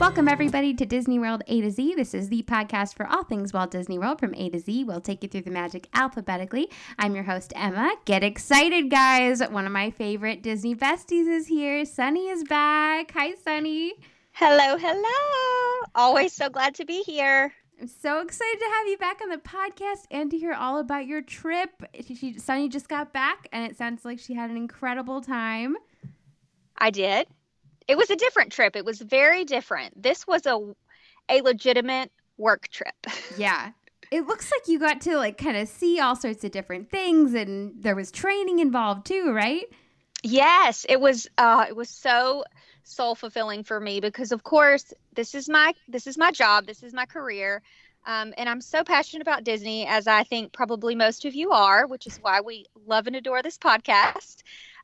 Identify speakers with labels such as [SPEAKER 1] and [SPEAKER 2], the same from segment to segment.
[SPEAKER 1] Welcome, everybody, to Disney World A to Z. This is the podcast for all things Walt Disney World from A to Z. We'll take you through the magic alphabetically. I'm your host, Emma. Get excited, guys. One of my favorite Disney besties is here. Sunny is back. Hi, Sunny.
[SPEAKER 2] Hello, hello. Always so glad to be here.
[SPEAKER 1] I'm so excited to have you back on the podcast and to hear all about your trip. Sunny just got back, and it sounds like she had an incredible time.
[SPEAKER 2] I did. It was a different trip. It was very different. This was a legitimate work trip.
[SPEAKER 1] Yeah. It looks like you got to kind of see all sorts of different things, and there was training involved too, right?
[SPEAKER 2] Yes, it was so soul fulfilling for me because, of course, this is my job, this is my career, and I'm so passionate about Disney, as I think probably most of you are, which is why we love and adore this podcast.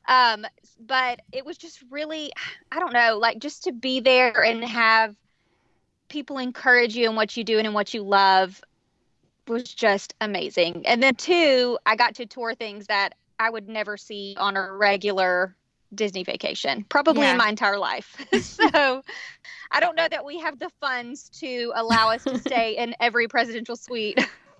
[SPEAKER 2] But it was just really, I don't know, just to be there and have people encourage you in what you do and in what you love was just amazing. And then two, I got to tour things that I would never see on a regular Disney vacation, probably in my entire life. So I don't know that we have the funds to allow us to stay in every presidential suite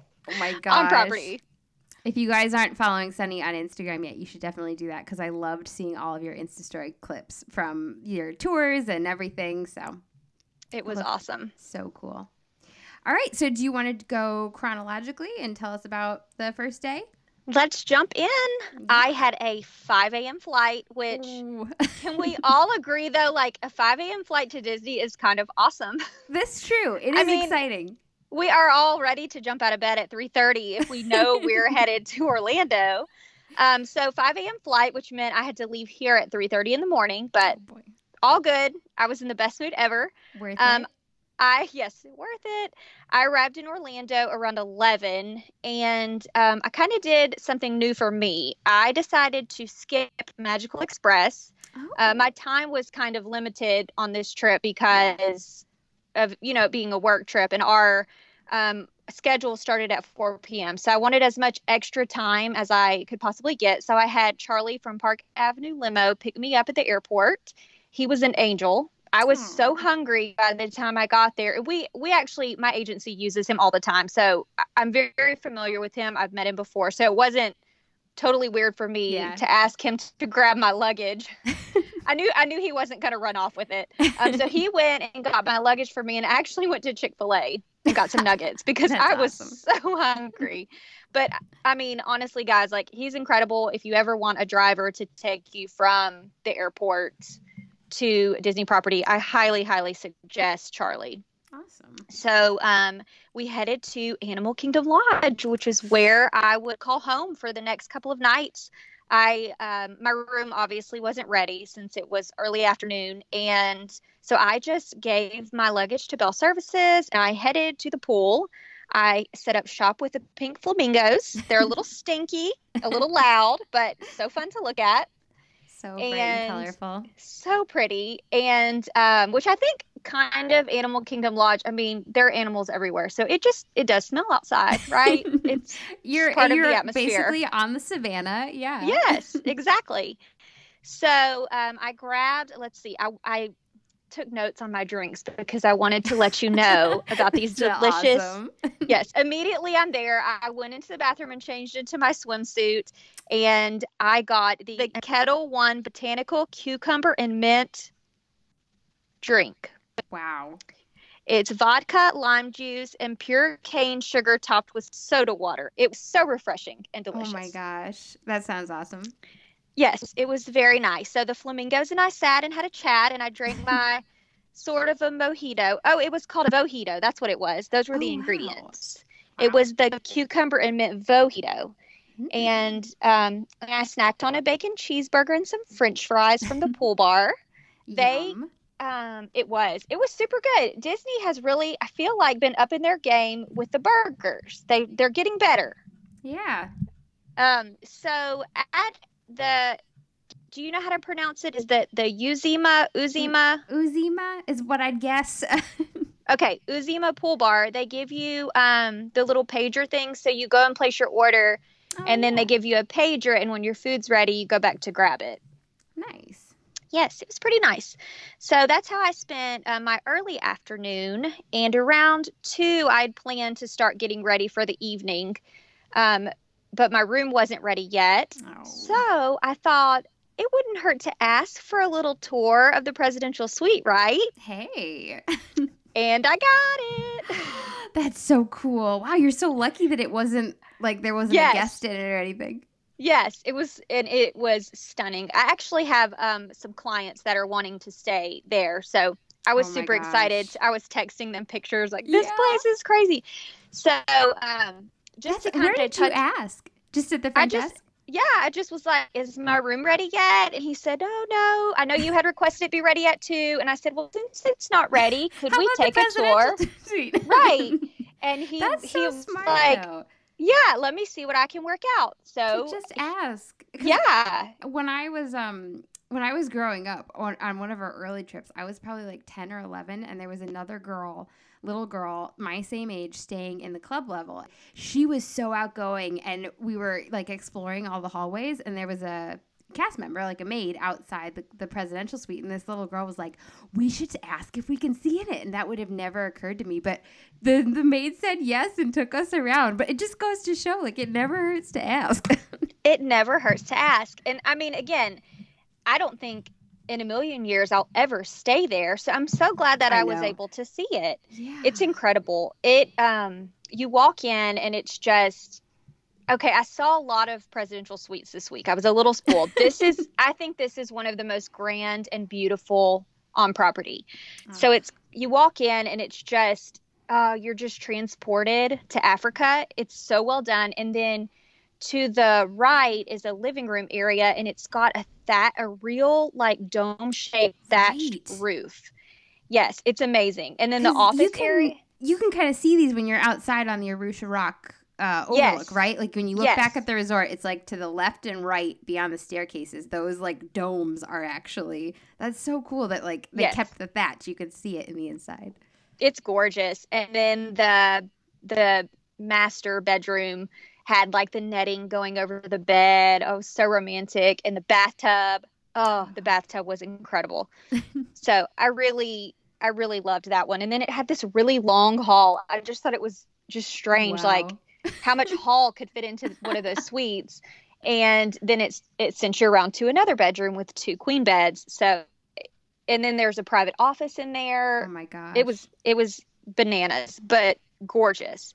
[SPEAKER 2] on property.
[SPEAKER 1] If you guys aren't following Sunny on Instagram yet, you should definitely do that because I loved seeing all of your Insta story clips from your tours and everything. So
[SPEAKER 2] it was awesome.
[SPEAKER 1] So cool. All right. So do you want to go chronologically and tell us about the first day?
[SPEAKER 2] Let's jump in. Yeah. I had a 5 a.m. flight, which can we all agree, though, a 5 a.m. flight to Disney is kind of awesome.
[SPEAKER 1] That's true. It is exciting.
[SPEAKER 2] We are all ready to jump out of bed at 3:30 if we know we're headed to Orlando. So 5 a.m. flight, which meant I had to leave here at 3:30 in the morning, but all good. I was in the best mood ever.
[SPEAKER 1] Worth it?
[SPEAKER 2] Yes, worth it. I arrived in Orlando around 11, and I kind of did something new for me. I decided to skip Magical Express. Oh. My time was kind of limited on this trip because of, being a work trip, and our schedule started at 4 p.m. So I wanted as much extra time as I could possibly get. So I had Charlie from Park Avenue Limo pick me up at the airport. He was an angel. I was so hungry by the time I got there. We actually, my agency uses him all the time. So I'm very, very familiar with him. I've met him before. So it wasn't totally weird for me to ask him to grab my luggage. I knew he wasn't going to run off with it. So he went and got my luggage for me and actually went to Chick-fil-A and got some nuggets because I was so hungry. But I mean, honestly, guys, he's incredible. If you ever want a driver to take you from the airport to Disney property, I highly, highly suggest Charlie.
[SPEAKER 1] Awesome.
[SPEAKER 2] So we headed to Animal Kingdom Lodge, which is where I would call home for the next couple of nights. My room obviously wasn't ready since it was early afternoon, and so I just gave my luggage to Bell Services and I headed to the pool. I set up shop with the pink flamingos. They're a little stinky, a little loud, but so fun to look at.
[SPEAKER 1] So bright and colorful.
[SPEAKER 2] So pretty. And which I think kind of Animal Kingdom Lodge, I mean, there are animals everywhere. So it does smell outside, right? It's part of the atmosphere.
[SPEAKER 1] Basically on the savannah. Yeah.
[SPEAKER 2] Yes, exactly. So I grabbed, let's see, I took notes on my drinks because I wanted to let you know about these delicious.
[SPEAKER 1] Awesome.
[SPEAKER 2] Yes. Immediately I'm there. I went into the bathroom and changed into my swimsuit, and I got the Ketel One Botanical Cucumber and Mint drink.
[SPEAKER 1] Wow.
[SPEAKER 2] It's vodka, lime juice, and pure cane sugar topped with soda water. It was so refreshing and delicious.
[SPEAKER 1] Oh my gosh. That sounds awesome.
[SPEAKER 2] Yes, it was very nice. So the flamingos and I sat and had a chat, and I drank my sort of a mojito. Oh, it was called a Vojito. That's what it was. Those were the ingredients. Wow. It was the cucumber and mint Vojito. Mm-hmm. And I snacked on a bacon cheeseburger and some French fries from the pool bar.
[SPEAKER 1] Yum.
[SPEAKER 2] It was super good. Disney has really, I feel like, been up in their game with the burgers. They're getting better.
[SPEAKER 1] Yeah.
[SPEAKER 2] So at do you know how to pronounce it? Is that the Uzima?
[SPEAKER 1] Uzima is what I'd guess.
[SPEAKER 2] Okay, Uzima Pool Bar. They give you the little pager thing, so you go and place your order, and then they give you a pager, and when your food's ready, you go back to grab it.
[SPEAKER 1] Nice.
[SPEAKER 2] Yes, it was pretty nice. So that's how I spent my early afternoon. And around 2, I'd planned to start getting ready for the evening. Um, but my room wasn't ready yet.
[SPEAKER 1] Oh.
[SPEAKER 2] So I thought it wouldn't hurt to ask for a little tour of the presidential suite, right?
[SPEAKER 1] Hey.
[SPEAKER 2] And I got it.
[SPEAKER 1] That's so cool. Wow, you're so lucky that it wasn't like there wasn't a guest in it or anything.
[SPEAKER 2] Yes, it was, and it was stunning. I actually have some clients that are wanting to stay there, so I was super excited. I was texting them pictures like, this place is crazy. So, just to kind
[SPEAKER 1] of where did you ask? Just at the front desk?
[SPEAKER 2] Yeah, I just was like, is my room ready yet? And he said, oh, no. I know you had requested it be ready at 2. And I said, well, since it's not ready, could we take a tour? Right. And he was
[SPEAKER 1] smart,
[SPEAKER 2] like,
[SPEAKER 1] though.
[SPEAKER 2] Yeah, let me see what I can work out. So
[SPEAKER 1] just ask.
[SPEAKER 2] Yeah.
[SPEAKER 1] When I was growing up on one of our early trips, I was probably like 10 or 11, and there was another little girl, my same age, staying in the club level. She was so outgoing, and we were like exploring all the hallways, and there was a cast member, like a maid, outside the presidential suite, and this little girl was like, we should ask if we can see in it. And that would have never occurred to me, but the maid said yes and took us around. But it just goes to show, like, it never hurts to ask.
[SPEAKER 2] It never hurts to ask. And I mean, again, I don't think in a million years I'll ever stay there, so I'm so glad that I was able to see it.
[SPEAKER 1] Yeah.
[SPEAKER 2] It's incredible. It you walk in and it's just okay, I saw a lot of presidential suites this week. I was a little spoiled. I think this is one of the most grand and beautiful on property. Oh. So you walk in and it's just, you're just transported to Africa. It's so well done. And then to the right is a living room area, and it's got a real like dome-shaped thatched roof. Yes, it's amazing. And then the office area.
[SPEAKER 1] You can kind of see these when you're outside on the Arusha Rock overlook, right? Like when you look back at the resort, it's like to the left and right beyond the staircases. Those like domes are actually, that's so cool that like they kept the thatch. You could see it in the inside.
[SPEAKER 2] It's gorgeous. And then the master bedroom had like the netting going over the bed. Oh, so romantic. And the bathtub. Oh, the bathtub was incredible. So I really loved that one. And then it had this really long hall. I just thought it was just strange. Wow. Like how much hall could fit into one of those suites. And then it sent you around to another bedroom with 2 queen beds. So, and then there's a private office in there.
[SPEAKER 1] Oh my gosh.
[SPEAKER 2] It was bananas, but gorgeous.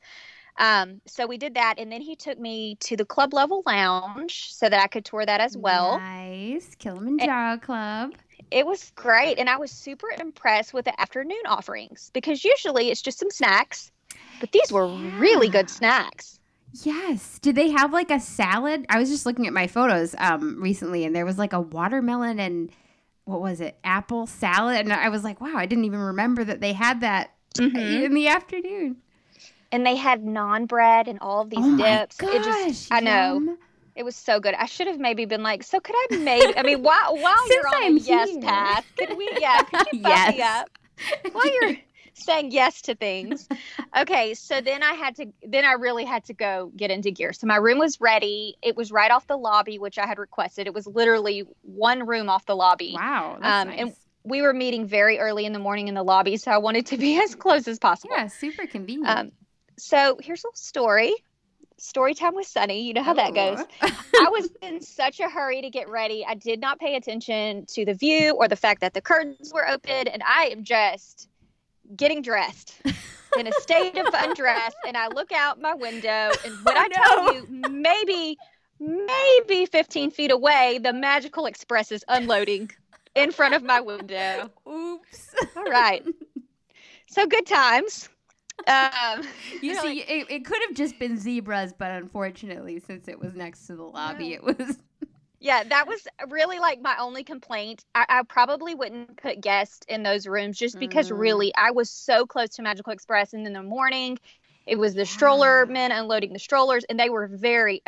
[SPEAKER 2] So we did that. And then he took me to the club level lounge so that I could tour that as well.
[SPEAKER 1] Nice. Kilimanjaro Club.
[SPEAKER 2] It was great. And I was super impressed with the afternoon offerings because usually it's just some snacks. But these were really good snacks.
[SPEAKER 1] Yes. Did they have like a salad? I was just looking at my photos recently, and there was like a watermelon and what was it? Apple salad. And I was like, wow, I didn't even remember that they had that in the afternoon.
[SPEAKER 2] And they had naan bread and all of these dips.
[SPEAKER 1] My gosh,
[SPEAKER 2] I know. It was so good. I should have maybe been like, so could I while you're on a yes path, could you buff me up? While you're saying yes to things. Okay, so then I really had to go get into gear. So my room was ready. It was right off the lobby, which I had requested. It was literally one room off the lobby.
[SPEAKER 1] Wow, that's nice.
[SPEAKER 2] And we were meeting very early in the morning in the lobby, so I wanted to be as close as possible.
[SPEAKER 1] Yeah, super convenient.
[SPEAKER 2] So here's a story. Story time with Sunny. You know how that goes. I was in such a hurry to get ready. I did not pay attention to the view or the fact that the curtains were open, and I am just getting dressed in a state of undress, and I look out my window, and when I tell you maybe 15 feet away, the Magical Express is unloading in front of my window.
[SPEAKER 1] Oops.
[SPEAKER 2] All right. So good times.
[SPEAKER 1] It could have just been zebras, but unfortunately, since it was next to the lobby, it was...
[SPEAKER 2] Yeah, that was really like my only complaint. I probably wouldn't put guests in those rooms just because really I was so close to Magical Express. And in the morning, it was the stroller men unloading the strollers. And they were very,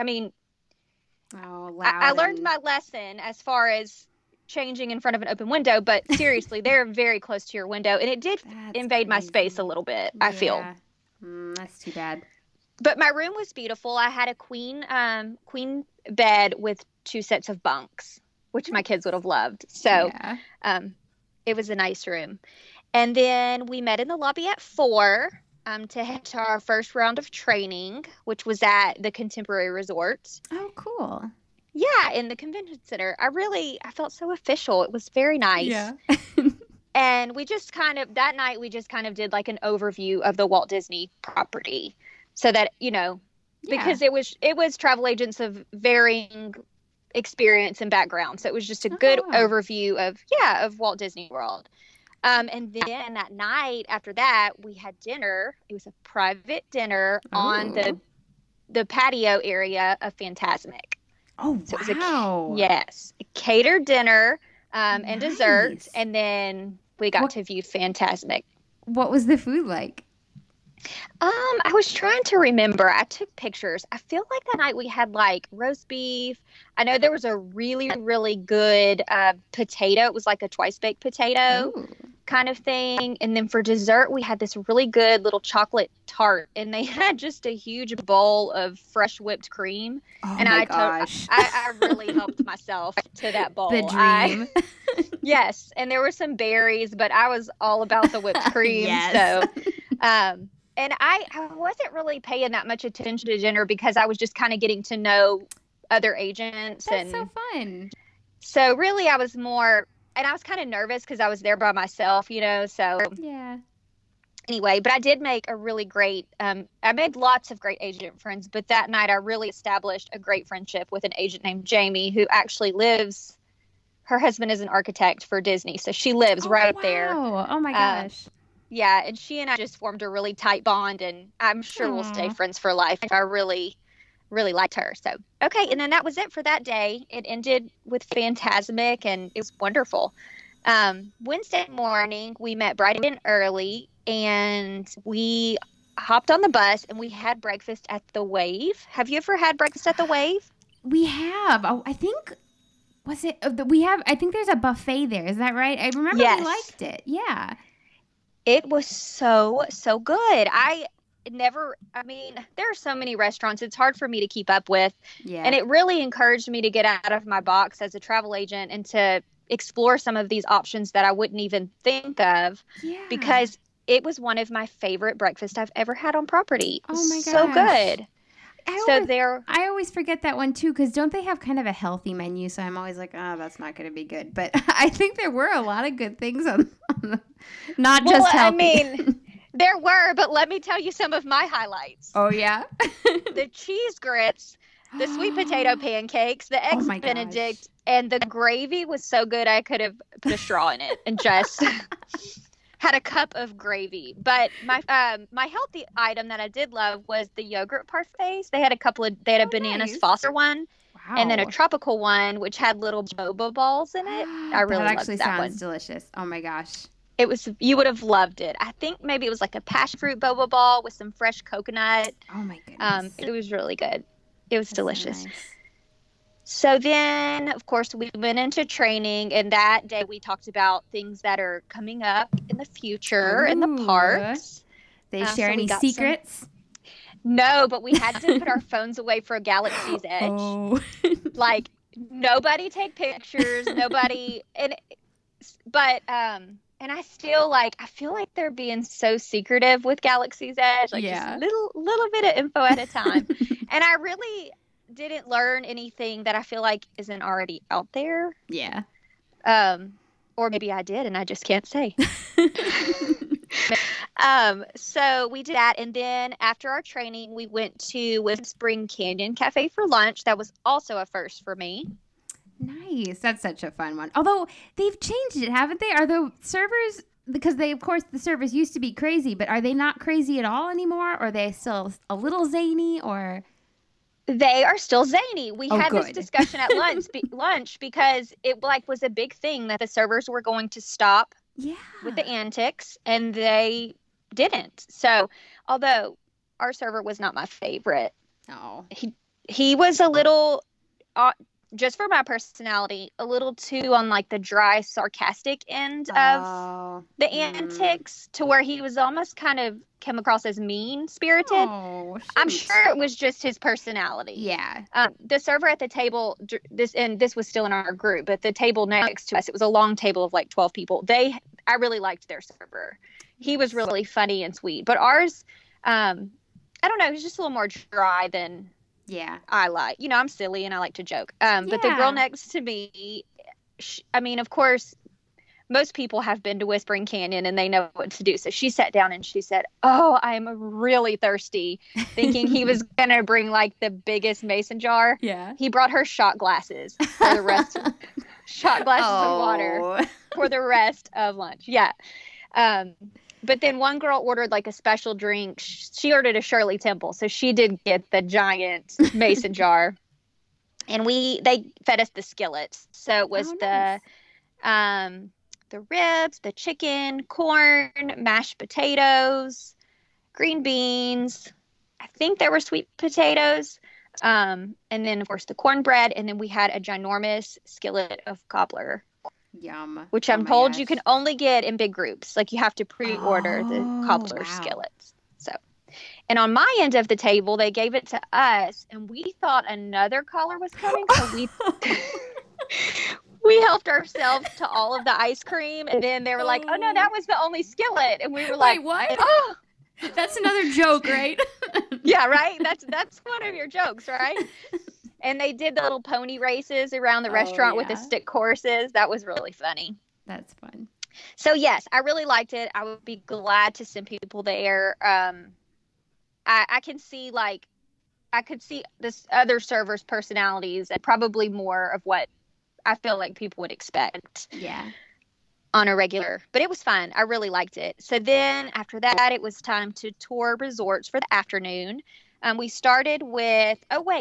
[SPEAKER 2] I learned my lesson as far as changing in front of an open window. But seriously, they're very close to your window. And it did invade my space a little bit, I feel.
[SPEAKER 1] That's too bad.
[SPEAKER 2] But my room was beautiful. I had a queen bed with 2 sets of bunks. which my kids would have loved. So it was a nice room. And then we met in the lobby at 4 to head to our first round of training, which was at the Contemporary Resort.
[SPEAKER 1] Oh, cool.
[SPEAKER 2] Yeah, in the convention center. I felt so official. It was very nice.
[SPEAKER 1] Yeah.
[SPEAKER 2] And that night we just kind of did like an overview of the Walt Disney property so that, because it was travel agents of varying experience and background. So it was just a good overview of Walt Disney World. And then that night after that, we had dinner. It was a private dinner on the patio area of Fantasmic.
[SPEAKER 1] Oh,
[SPEAKER 2] so
[SPEAKER 1] wow.
[SPEAKER 2] A catered dinner and dessert. And then we got to view Fantasmic.
[SPEAKER 1] What was the food like?
[SPEAKER 2] I was trying to remember. I took pictures. I feel like that night we had like roast beef. I know there was a really, really good potato. It was like a twice baked potato kind of thing. And then for dessert, we had this really good little chocolate tart, and they had just a huge bowl of fresh whipped cream.
[SPEAKER 1] Oh
[SPEAKER 2] and
[SPEAKER 1] my gosh.
[SPEAKER 2] I really helped myself to that bowl.
[SPEAKER 1] The dream.
[SPEAKER 2] Yes. And there were some berries, but I was all about the whipped cream.
[SPEAKER 1] Yes.
[SPEAKER 2] So, and I wasn't really paying that much attention to dinner because I was just kind of getting to know other agents.
[SPEAKER 1] That's so fun.
[SPEAKER 2] So really I was more, and I was kind of nervous because I was there by myself, so.
[SPEAKER 1] Yeah.
[SPEAKER 2] Anyway, but I did make a really great, I made lots of great agent friends, but that night I really established a great friendship with an agent named Jamie who actually lives, her husband is an architect for Disney. So she lives right there.
[SPEAKER 1] Oh my gosh.
[SPEAKER 2] Yeah, and she and I just formed a really tight bond, and I'm sure we'll stay friends for life. I really, really liked her. So, okay, and then that was it for that day. It ended with Fantasmic, and it was wonderful. Wednesday morning, we met bright and early, and we hopped on the bus, and we had breakfast at the Wave. Have you ever had breakfast at the Wave?
[SPEAKER 1] We have. Oh, I think, I think there's a buffet there. Is that right? I remember we liked it. Yeah.
[SPEAKER 2] It was so, so good. There are so many restaurants. It's hard for me to keep up with. Yeah. And it really encouraged me to get out of my box as a travel agent and to explore some of these options that I wouldn't even think of. Yeah. Because it was one of my favorite breakfasts I've ever had on property.
[SPEAKER 1] Oh my gosh.
[SPEAKER 2] So good.
[SPEAKER 1] I always forget that one too, because don't they have kind of a healthy menu? So I'm always like, oh, that's not going to be good. But I think there were a lot of good things on not just healthy.
[SPEAKER 2] There were, but let me tell you some of my highlights.
[SPEAKER 1] Oh, yeah?
[SPEAKER 2] The cheese grits, the sweet potato pancakes, the eggs Benedict, and the gravy was so good I could have put a straw in it and just had a cup of gravy. But my healthy item that I did love was the yogurt parfaits. They had a bananas Foster one. Wow. And then a tropical one, which had little boba balls in it. I really loved that one.
[SPEAKER 1] That actually sounds delicious. Oh my gosh.
[SPEAKER 2] You would have loved it. I think maybe it was like a passion fruit boba ball with some fresh coconut.
[SPEAKER 1] Oh my goodness.
[SPEAKER 2] It was really good. It was delicious. So nice. So then, of course, we went into training, and that day we talked about things that are coming up in the future in the parks.
[SPEAKER 1] They share any secrets?
[SPEAKER 2] No, but we had to put our phones away for Galaxy's Edge. Oh. Like, nobody take pictures, nobody. And I still I feel like they're being so secretive with Galaxy's Edge, just little bit of info at a time. And I really didn't learn anything that I feel like isn't already out there.
[SPEAKER 1] Yeah.
[SPEAKER 2] Or maybe I did and I just can't say. So we did that, and then after our training, we went to Wisdom Spring Canyon Cafe for lunch. That was also a first for me.
[SPEAKER 1] Nice. That's such a fun one. Although they've changed it, haven't they? Are the servers, because the servers used to be crazy, but are they not crazy at all anymore? Or are they still a little zany, or?
[SPEAKER 2] They are still zany. We had this discussion at lunch because it was a big thing that the servers were going to stop with the antics, and they didn't. So, although our server was not my favorite, he was a little just for my personality, a little too on like the dry, sarcastic end of the antics, to where he was almost kind of came across as mean-spirited.
[SPEAKER 1] Oh,
[SPEAKER 2] I'm sure it was just his personality.
[SPEAKER 1] Yeah.
[SPEAKER 2] The server at the table, this was still in our group, but the table next to us, it was a long table of like 12 people. I really liked their server. He was really funny and sweet. But ours, I don't know, he was just a little more dry than I like. You know, I'm silly and I like to joke. But the girl next to me, I mean, of course, most people have been to Whispering Canyon and they know what to do. So she sat down and she said, "Oh, I'm really thirsty," thinking he was going to bring like the biggest mason jar.
[SPEAKER 1] Yeah.
[SPEAKER 2] He brought her shot glasses for the rest of water for the rest of lunch. Yeah. But then one girl ordered like a special drink. She ordered a Shirley Temple. So she did get the giant mason jar. And they fed us the skillets. So it was the ribs, the chicken, corn, mashed potatoes, green beans. I think there were sweet potatoes. And then, of course, the cornbread. And then we had a ginormous skillet of cobbler.
[SPEAKER 1] Yum.
[SPEAKER 2] Which I'm told you can only get in big groups. Like you have to pre-order the cobbler skillets. So, and on my end of the table, they gave it to us. And we thought another caller was coming. So we helped ourselves to all of the ice cream, and then they were like, "Oh no, that was the only skillet," and we were like,
[SPEAKER 1] "Wait, what?
[SPEAKER 2] Oh,
[SPEAKER 1] that's another joke, right?"
[SPEAKER 2] Yeah, right. That's one of your jokes, right? And they did the little pony races around the restaurant with the stick courses. That was really funny.
[SPEAKER 1] That's fun.
[SPEAKER 2] So yes, I really liked it. I would be glad to send people there. I can see I could see this other servers' personalities and probably more of what I feel like people would expect.
[SPEAKER 1] Yeah.
[SPEAKER 2] On a regular, but it was fun. I really liked it. So then after that, it was time to tour resorts for the afternoon. We started with,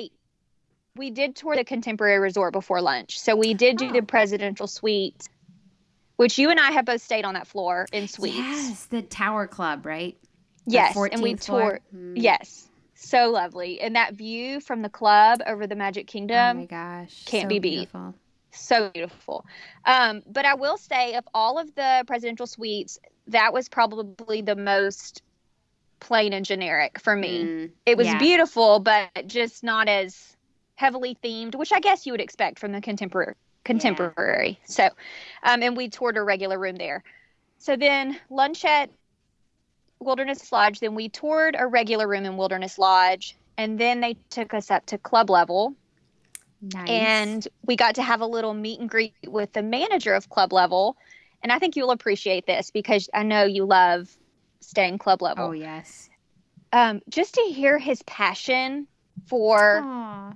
[SPEAKER 2] we did tour the Contemporary Resort before lunch. So we did do the Presidential Suite, which you and I have both stayed on that floor in suites.
[SPEAKER 1] Yes, the Tower Club, right?
[SPEAKER 2] Yes, and we toured. Yes. So lovely. And that view from the club over the Magic Kingdom.
[SPEAKER 1] Oh my gosh.
[SPEAKER 2] Can't be beat.
[SPEAKER 1] Beautiful.
[SPEAKER 2] So beautiful. But I will say, of all of the presidential suites, that was probably the most plain and generic for me. It was beautiful, but just not as heavily themed, which I guess you would expect from the contemporary. Yeah. So, and we toured a regular room there. So then lunch at Wilderness Lodge, then we toured a regular room in Wilderness Lodge, and then they took us up to club level.
[SPEAKER 1] Nice.
[SPEAKER 2] And we got to have a little meet and greet with the manager of club level. And I think you'll appreciate this because I know you love staying club level.
[SPEAKER 1] Oh, yes.
[SPEAKER 2] Just to hear his passion for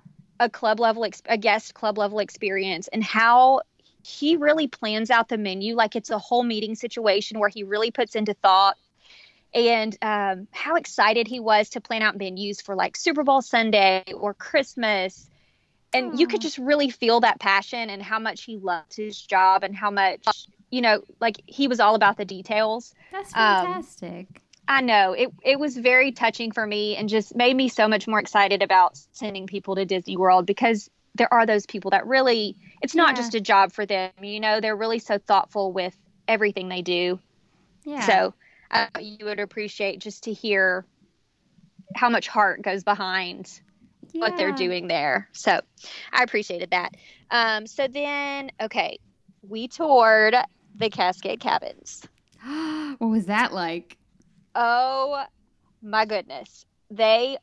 [SPEAKER 2] a guest club level experience, and how he really plans out the menu like it's a whole meeting situation where he really puts into thought. And how excited he was to plan out menus for like Super Bowl Sunday or Christmas. And you could just really feel that passion and how much he loved his job and how much, like he was all about the details.
[SPEAKER 1] That's fantastic.
[SPEAKER 2] I know. It was very touching for me and just made me so much more excited about sending people to Disney World, because there are those people that really, it's not just a job for them. They're really so thoughtful with everything they do. Yeah. So you would appreciate just to hear how much heart goes behind what they're doing there. So I appreciated that. So then, we toured the Cascade Cabins.
[SPEAKER 1] What was that like?
[SPEAKER 2] Oh my goodness. I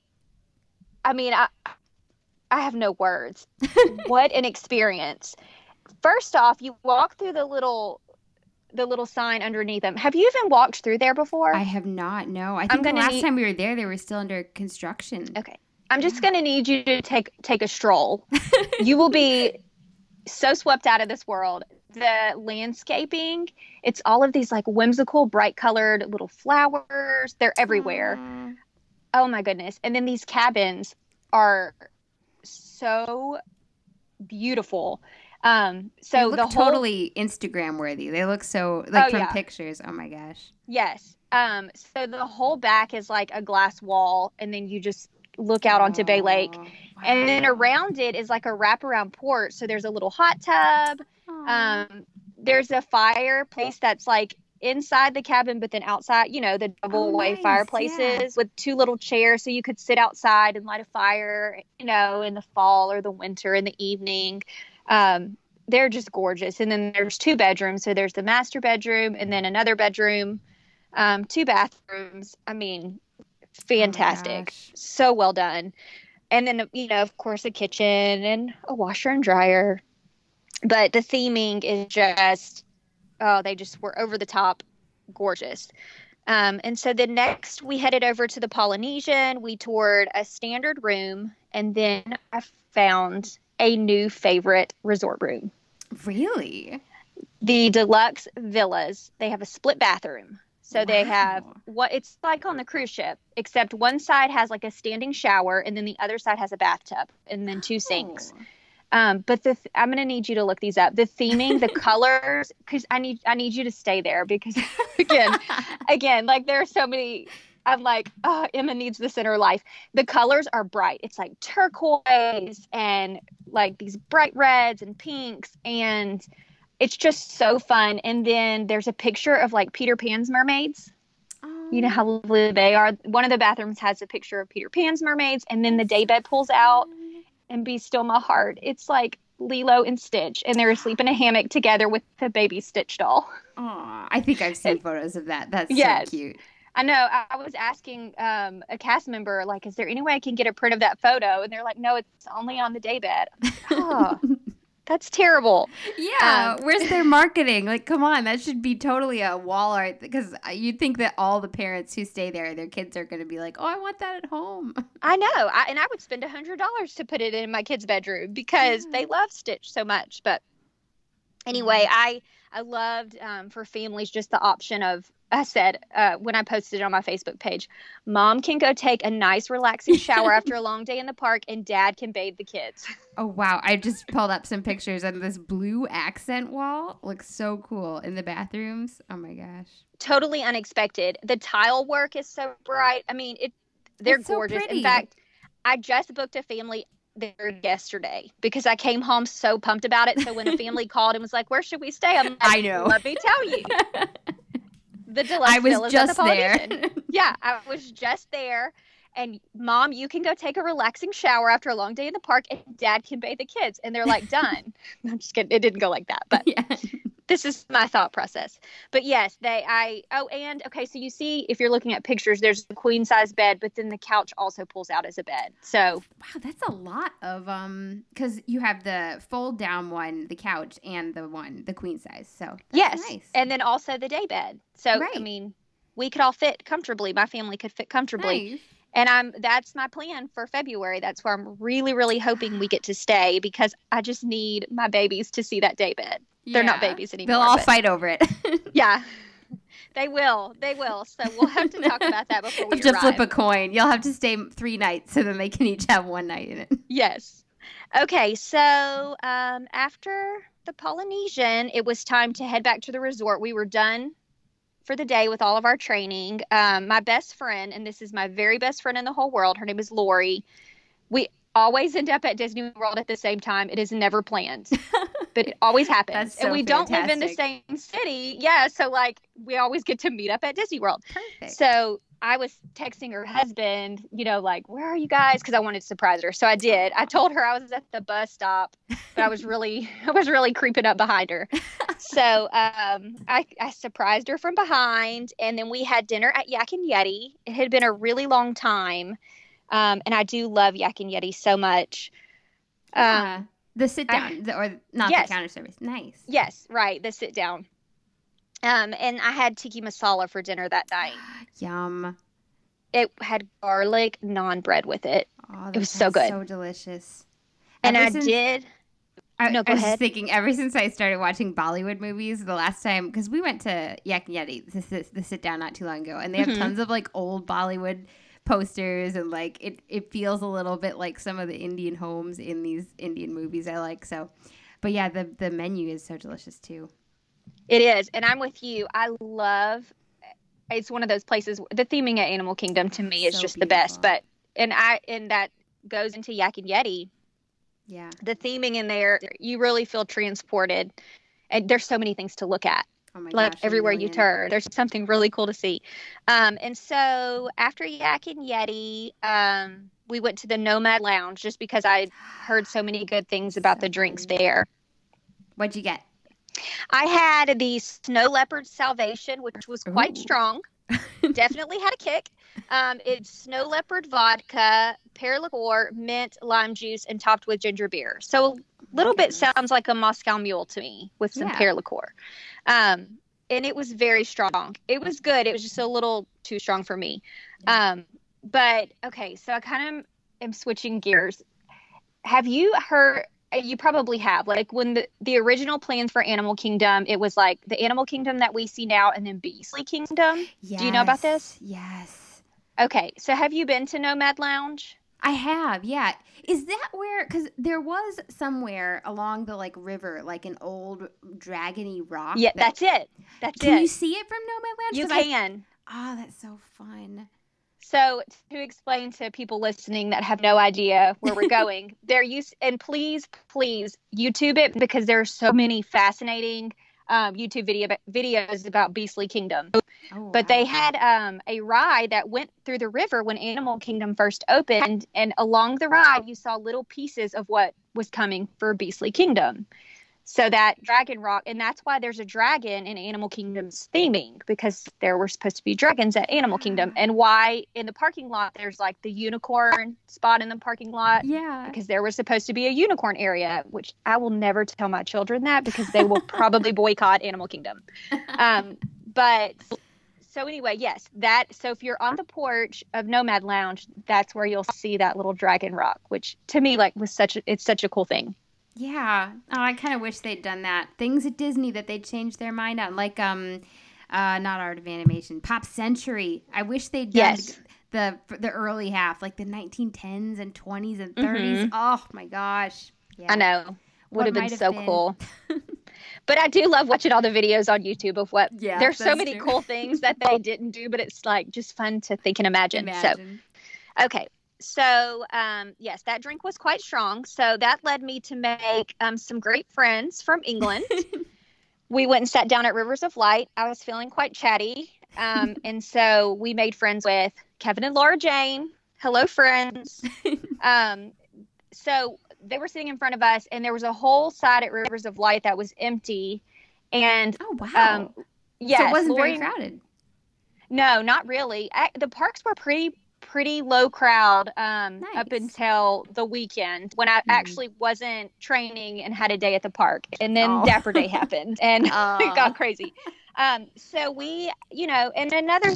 [SPEAKER 2] have no words. What an experience. First off, you walk through the little sign underneath them. Have you even walked through there before?
[SPEAKER 1] I have not, no. I think the last time we were there, they were still under construction.
[SPEAKER 2] Okay. I'm just going to need you to take a stroll. You will be so swept out of this world. The landscaping, it's all of these like whimsical, bright colored little flowers. They're everywhere. Oh my goodness. And then these cabins are so beautiful. So
[SPEAKER 1] they look totally Instagram worthy. They look so from pictures. Oh my gosh.
[SPEAKER 2] Yes. So the whole back is like a glass wall, and then you just look out onto Bay Lake. And then around it is like a wraparound porch. So there's a little hot tub. There's a fireplace that's like inside the cabin, but then outside, the double way fireplaces with two little chairs. So you could sit outside and light a fire, in the fall or the winter in the evening. They're just gorgeous. And then there's 2 bedrooms. So there's the master bedroom and then another bedroom, 2 bathrooms. I mean, fantastic. So well done. And then, of course, a kitchen and a washer and dryer. But the theming is just, they just were over the top gorgeous. And so then next we headed over to the Polynesian. We toured a standard room, and then I found a new favorite resort room.
[SPEAKER 1] Really?
[SPEAKER 2] The deluxe villas. They have a split bathroom. So they have it's like on the cruise ship, except one side has like a standing shower, and then the other side has a bathtub, and then 2 sinks. But I'm going to need you to look these up. The theming, the colors, because I need you to stay there because again, like there are so many. I'm like, oh, Emma needs this in her life. The colors are bright. It's like turquoise and like these bright reds and pinks, and it's just so fun. And then there's a picture of like Peter Pan's mermaids. Oh. You know how lovely they are. One of the bathrooms has a picture of Peter Pan's mermaids, and then the daybed pulls out. And Be Still My Heart. It's like Lilo and Stitch, and they're asleep in a hammock together with the baby Stitch doll.
[SPEAKER 1] Oh, I think I've seen photos of that. That's so cute.
[SPEAKER 2] I know. I was asking a cast member, like, is there any way I can get a print of that photo? And they're like, no, it's only on the daybed. Oh, that's terrible.
[SPEAKER 1] Yeah. Where's their marketing? Like, come on. That should be totally a wall art, because you'd think that all the parents who stay there, their kids are going to be like, oh, I want that at home.
[SPEAKER 2] I know. And I would spend $100 to put it in my kid's bedroom because they love Stitch so much. But anyway, I loved for families just the option of, I said when I posted it on my Facebook page, Mom can go take a nice relaxing shower after a long day in the park, and Dad can bathe the kids.
[SPEAKER 1] Oh, wow. I just pulled up some pictures, and this blue accent wall looks so cool in the bathrooms. Oh, my gosh.
[SPEAKER 2] Totally unexpected. The tile work is so bright. I mean, they're gorgeous. In fact, I just booked a family there yesterday because I came home so pumped about it. So when a family called and was like, where should we stay? I'm like,
[SPEAKER 1] I know.
[SPEAKER 2] Let me tell you. The deluxe villas at the Polynesian. Yeah, I was just there. And Mom, you can go take a relaxing shower after a long day in the park, and Dad can bathe the kids. And they're like, done. I'm just kidding. It didn't go like that, but this is my thought process. But yes, so you see, if you're looking at pictures, there's a queen size bed, but then the couch also pulls out as a bed. So
[SPEAKER 1] wow, that's a lot of because you have the fold down one, the couch, and the queen size. So that's nice.
[SPEAKER 2] And then also the day bed. So I mean, we could all fit comfortably. My family could fit comfortably. Nice. And that's my plan for February. That's where I'm really, really hoping we get to stay, because I just need my babies to see that day bed. Yeah. They're not babies anymore.
[SPEAKER 1] They'll all fight over it.
[SPEAKER 2] Yeah, they will. They will. So we'll have to talk about that before we
[SPEAKER 1] arrive. To flip a coin. You'll have to stay 3 nights, so then they can each have 1 night in it.
[SPEAKER 2] Yes. Okay. So after the Polynesian, it was time to head back to the resort. We were done for the day with all of our training. My best friend, and this is my very best friend in the whole world, her name is Lori. We always end up at Disney World at the same time. It is never planned, but it always happens.
[SPEAKER 1] That's so
[SPEAKER 2] and we
[SPEAKER 1] fantastic.
[SPEAKER 2] Don't live in the same city. Yeah. So like we always get to meet up at Disney World.
[SPEAKER 1] Perfect.
[SPEAKER 2] So I was texting her husband, like, where are you guys? Cause I wanted to surprise her. So I did. I told her I was at the bus stop, but I was really creeping up behind her. So I surprised her from behind, and then we had dinner at Yak and Yeti. It had been a really long time. And I do love Yak and Yeti so much.
[SPEAKER 1] The sit down, the counter service. Nice.
[SPEAKER 2] Yes, right. The sit down. And I had tiki masala for dinner that night.
[SPEAKER 1] Yum.
[SPEAKER 2] It had garlic naan bread with it.
[SPEAKER 1] Oh,
[SPEAKER 2] it was so good.
[SPEAKER 1] So delicious.
[SPEAKER 2] And I did.
[SPEAKER 1] I was just thinking, ever since I started watching Bollywood movies, the last time, because we went to Yak and Yeti, the sit down not too long ago, and they have tons of like old Bollywood posters, and like it feels a little bit like some of the Indian homes in these Indian movies I like. So, but yeah, the menu is so delicious too.
[SPEAKER 2] It is, and I'm with you. It's one of those places. The theming at Animal Kingdom to me is just beautiful. The best. But and that goes into Yak and Yeti,
[SPEAKER 1] Yeah.
[SPEAKER 2] the theming in there, you really feel transported. And there's so many things to look at.
[SPEAKER 1] Oh my
[SPEAKER 2] Like
[SPEAKER 1] gosh,
[SPEAKER 2] everywhere you turn, there's something really cool to see. And so after Yak and Yeti, we went to the Nomad Lounge just because I heard so many good things about the drinks there.
[SPEAKER 1] What'd you get?
[SPEAKER 2] I had the Snow Leopard Salvation, which was quite strong. Definitely had a kick. It's Snow Leopard vodka, pear liqueur, mint, lime juice, and topped with ginger beer. So a little bit sounds like a Moscow Mule to me with some pear liqueur. And it was very strong. It was good. It was just a little too strong for me. But okay, so I kind of am switching gears. Have you heard? You probably have. Like when the original plans for Animal Kingdom, it was like the Animal Kingdom that we see now, and then Beastly Kingdom.
[SPEAKER 1] Yes.
[SPEAKER 2] Do you know about this?
[SPEAKER 1] Yes.
[SPEAKER 2] Okay, so have you been to Nomad Lounge?
[SPEAKER 1] I have, yeah. Is that where, because there was somewhere along the like river, like an old dragony rock.
[SPEAKER 2] Yeah, that's it.
[SPEAKER 1] Can you see it from Nomad Lounge?
[SPEAKER 2] You can.
[SPEAKER 1] Oh, that's so fun.
[SPEAKER 2] So to explain to people listening that have no idea where we're going, and please YouTube it, because there are so many fascinating YouTube videos about Beastly Kingdom. But they had a ride that went through the river when Animal Kingdom first opened, and along the ride you saw little pieces of what was coming for Beastly Kingdom. So that dragon rock, and that's why there's a dragon in Animal Kingdom's theming, because there were supposed to be dragons at Animal Kingdom, and why in the parking lot there's like the unicorn spot in the parking lot.
[SPEAKER 1] Yeah.
[SPEAKER 2] Because there was supposed to be a unicorn area, which I will never tell my children that, because they will probably boycott Animal Kingdom. But so anyway, yes, so if you're on the porch of Nomad Lounge, that's where you'll see that little dragon rock, which to me was it's such a cool thing.
[SPEAKER 1] Yeah. Oh, I kind of wish they'd done that. Things at Disney that they'd changed their mind on, like not Art of Animation, Pop Century. I wish they'd done the early half, like the 1910s and 20s and 30s. Oh my gosh. Yeah.
[SPEAKER 2] I know. Would have been so cool. But I do love watching all the videos on YouTube of what. Yeah, there's so many cool things that they didn't do, but it's like just fun to think and imagine. So, okay. So, yes, that drink was quite strong. So that led me to make some great friends from England. We went and sat down at Rivers of Light. I was feeling quite chatty. And so we made friends with Kevin and Laura Jane. Hello, friends. So they were sitting in front of us, and there was a whole side at Rivers of Light that was empty. And
[SPEAKER 1] oh, wow.
[SPEAKER 2] Yes,
[SPEAKER 1] so it wasn't very crowded.
[SPEAKER 2] No, not really. The parks were pretty low crowd up until the weekend, when I actually wasn't training and had a day at the park, and then Dapper Day happened, and it got crazy. So we, and another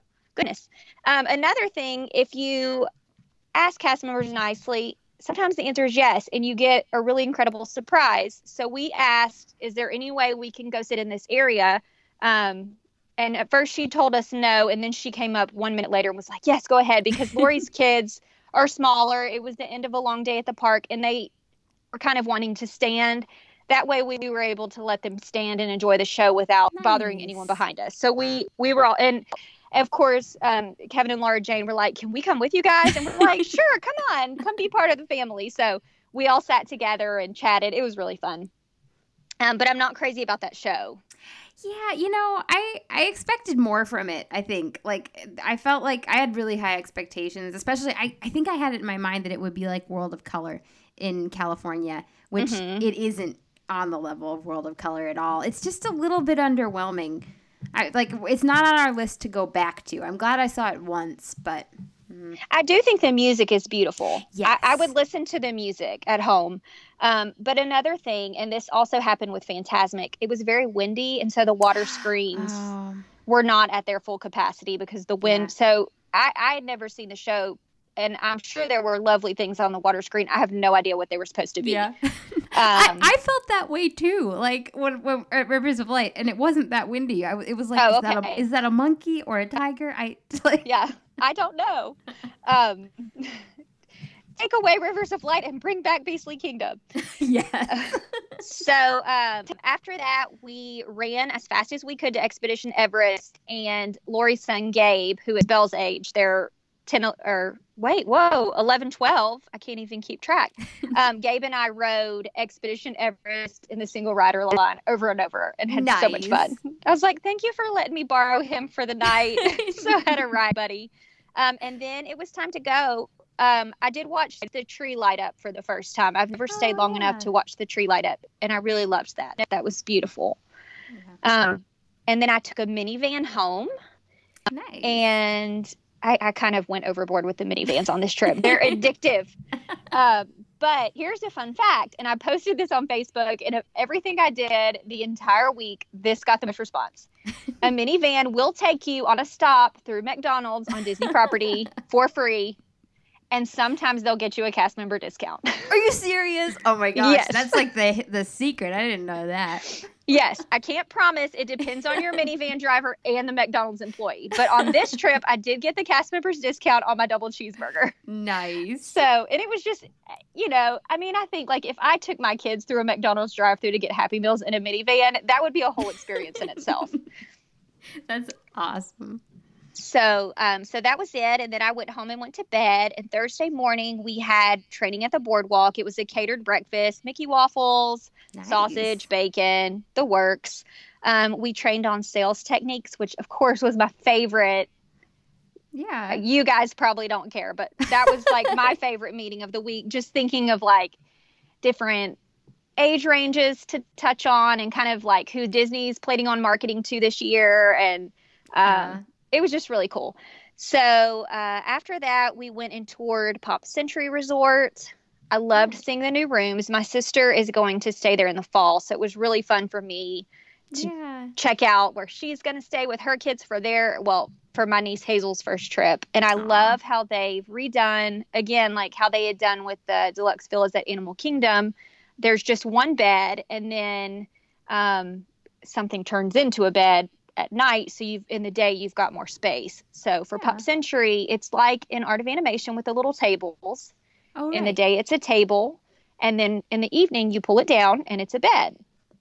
[SPEAKER 2] thing, if you ask cast members nicely, sometimes the answer is yes, and you get a really incredible surprise. So we asked, is there any way we can go sit in this area? And at first she told us no, and then she came up 1 minute later and was like, yes, go ahead, because Lori's kids are smaller. It was the end of a long day at the park, and they were kind of wanting to stand. That way we were able to let them stand and enjoy the show without bothering anyone behind us. So we were all, and of course, Kevin and Laura Jane were like, can we come with you guys? And we're like, sure, come on, come be part of the family. So we all sat together and chatted. It was really fun. But I'm not crazy about that show.
[SPEAKER 1] Yeah, I expected more from it, I think. Like, I felt like I had really high expectations, especially, I think I had it in my mind that it would be like World of Color in California, which it isn't on the level of World of Color at all. It's just a little bit underwhelming. It's not on our list to go back to. I'm glad I saw it once, but...
[SPEAKER 2] I do think the music is beautiful.
[SPEAKER 1] Yes.
[SPEAKER 2] I would listen to the music at home. But another thing, and this also happened with Fantasmic, it was very windy, and so the water screens were not at their full capacity because the wind. Yeah. So I had never seen the show, and I'm sure there were lovely things on the water screen. I have no idea what they were supposed to be.
[SPEAKER 1] Yeah. I felt that way too, like when at Rivers of Light, and it wasn't that windy. It was like, is that a monkey or a tiger?
[SPEAKER 2] Yeah. I don't know. Take away Rivers of Light and bring back Beastly Kingdom.
[SPEAKER 1] Yes.
[SPEAKER 2] So after that, we ran as fast as we could to Expedition Everest, and Lori's son Gabe, who is Belle's age, they're wait, whoa, 11, 12. I can't even keep track. Gabe and I rode Expedition Everest in the single rider line over and over and had so much fun. I was like, thank you for letting me borrow him for the night. So I had a ride buddy. And then it was time to go. I did watch the tree light up for the first time. I've never stayed long enough to watch the tree light up, and I really loved that. That was beautiful. Yeah. And then I took a minivan home. Nice. And I kind of went overboard with the minivans on this trip. They're addictive. But here's a fun fact, and I posted this on Facebook, and everything I did the entire week, this got the most response. A minivan will take you on a stop through McDonald's on Disney property for free, and sometimes they'll get you a cast member discount.
[SPEAKER 1] Are you serious? Oh my gosh,
[SPEAKER 2] yes.
[SPEAKER 1] That's like the secret. I didn't know that.
[SPEAKER 2] Yes, I can't promise. It depends on your minivan driver and the McDonald's employee. But on this trip, I did get the cast members discount on my double cheeseburger.
[SPEAKER 1] Nice.
[SPEAKER 2] So, and it was just, I mean, I think like if I took my kids through a McDonald's drive-thru to get Happy Meals in a minivan, that would be a whole experience in itself.
[SPEAKER 1] That's awesome.
[SPEAKER 2] So that was it. And then I went home and went to bed. And Thursday morning we had training at the boardwalk. It was a catered breakfast, Mickey waffles, nice. Sausage, bacon, the works. We trained on sales techniques, which of course was my favorite.
[SPEAKER 1] Yeah.
[SPEAKER 2] You guys probably don't care, but that was like my favorite meeting of the week. Just thinking of like different age ranges to touch on and kind of like who Disney's planning on marketing to this year. And, it was just really cool. So after that, we went and toured Pop Century Resort. I loved seeing the new rooms. My sister is going to stay there in the fall, so it was really fun for me to check out where she's going to stay with her kids for my niece Hazel's first trip. And I love how they've redone, again, like how they had done with the deluxe villas at Animal Kingdom. There's just one bed, and then something turns into a bed at night, so in the day you've got more space. So for Pop Century, it's like in Art of Animation with the little tables. Oh, right. In the day it's a table, and then in the evening you pull it down and it's a bed.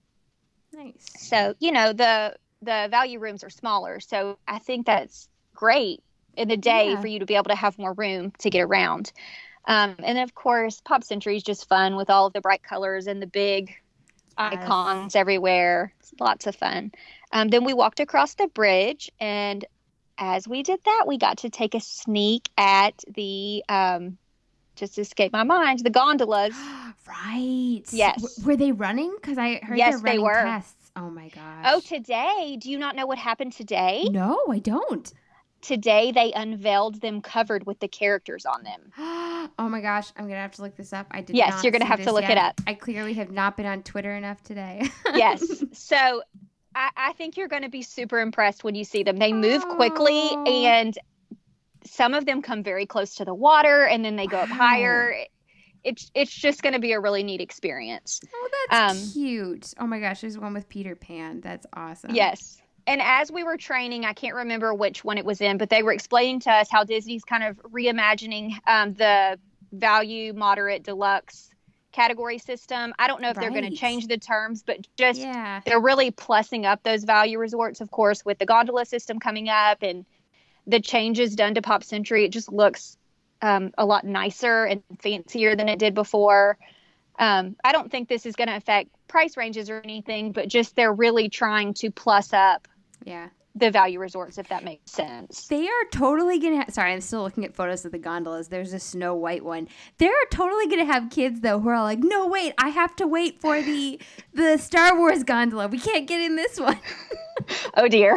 [SPEAKER 1] Nice. So
[SPEAKER 2] the value rooms are smaller, so I think that's great in the day for you to be able to have more room to get around. And of course Pop Century is just fun with all of the bright colors and the big icons everywhere. It's lots of fun. Then we walked across the bridge, and as we did that, we got to take a sneak at the, just escaped my mind, the gondolas.
[SPEAKER 1] Right.
[SPEAKER 2] Yes.
[SPEAKER 1] Were they running? Because I heard they're running tests. Oh, my gosh.
[SPEAKER 2] Oh, today? Do you not know what happened today?
[SPEAKER 1] No, I don't.
[SPEAKER 2] Today, they unveiled them covered with the characters on them.
[SPEAKER 1] Oh, my gosh. I'm going to have to look this up. I did
[SPEAKER 2] Yes, you're going to have to look it up.
[SPEAKER 1] I clearly have not been on Twitter enough today.
[SPEAKER 2] Yes. So I think you're going to be super impressed when you see them. They move quickly, and some of them come very close to the water, and then they go up higher. It's just going to be a really neat experience.
[SPEAKER 1] Oh, that's cute. Oh, my gosh. There's one with Peter Pan. That's awesome.
[SPEAKER 2] Yes. And as we were training, I can't remember which one it was in, but they were explaining to us how Disney's kind of reimagining the value, moderate, deluxe category system. I don't know if they're going to change the terms, but just they're really plussing up those value resorts, of course, with the gondola system coming up and the changes done to Pop Century. It just looks a lot nicer and fancier than it did before. I don't think this is going to affect price ranges or anything, but just they're really trying to plus up the value resorts, if that makes sense.
[SPEAKER 1] They are totally going to sorry, I'm still looking at photos of the gondolas. There's a Snow White one. They're totally going to have kids, though, who are like, no, wait, I have to wait for the Star Wars gondola. We can't get in this one.
[SPEAKER 2] Oh, dear.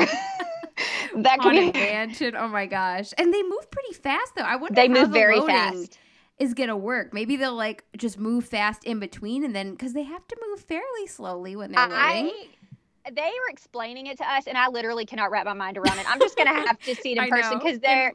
[SPEAKER 2] That could be
[SPEAKER 1] mansion. Oh, my gosh. And they move pretty fast, though. I wonder
[SPEAKER 2] they
[SPEAKER 1] how
[SPEAKER 2] move
[SPEAKER 1] the
[SPEAKER 2] very
[SPEAKER 1] loading
[SPEAKER 2] fast.
[SPEAKER 1] Is going to work. Maybe they'll like just move fast in between, and then because they have to move fairly slowly when they're loading.
[SPEAKER 2] They were explaining it to us, and I literally cannot wrap my mind around it. I'm just going to have to see it in person because they're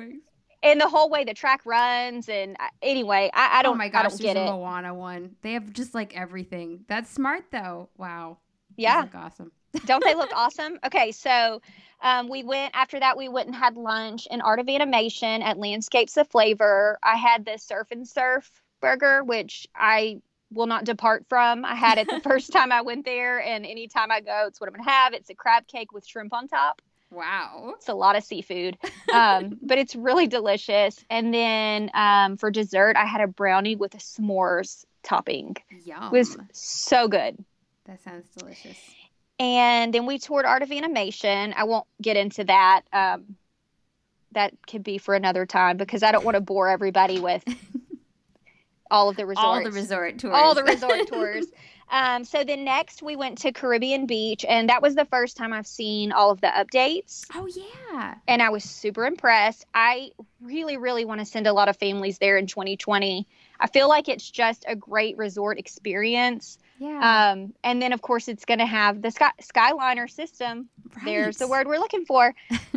[SPEAKER 2] and the whole way the track runs. And anyway, I don't. Oh my gosh, I don't get it.
[SPEAKER 1] The Moana one. They have just like everything. That's smart though. Wow.
[SPEAKER 2] Yeah.
[SPEAKER 1] They look awesome.
[SPEAKER 2] Don't they look awesome? Okay, so we went and had lunch in Art of Animation at Landscapes of Flavor. I had the Surf and Surf burger, which I will not depart from. I had it the first time I went there, and anytime I go, it's what I'm going to have. It's a crab cake with shrimp on top.
[SPEAKER 1] Wow.
[SPEAKER 2] It's a lot of seafood, but it's really delicious. And then for dessert, I had a brownie with a s'mores topping.
[SPEAKER 1] Yum.
[SPEAKER 2] It was so good.
[SPEAKER 1] That sounds delicious.
[SPEAKER 2] And then we toured Art of Animation. I won't get into that. That could be for another time because I don't want to bore everybody with all of the resorts.
[SPEAKER 1] All the resort tours.
[SPEAKER 2] All the resort tours. So then next we went to Caribbean Beach, and that was the first time I've seen all of the updates.
[SPEAKER 1] Oh, yeah.
[SPEAKER 2] And I was super impressed. I really, really want to send a lot of families there in 2020. I feel like it's just a great resort experience.
[SPEAKER 1] Yeah.
[SPEAKER 2] And then, of course, it's going to have the Skyliner system.
[SPEAKER 1] Right.
[SPEAKER 2] There's the word we're looking for.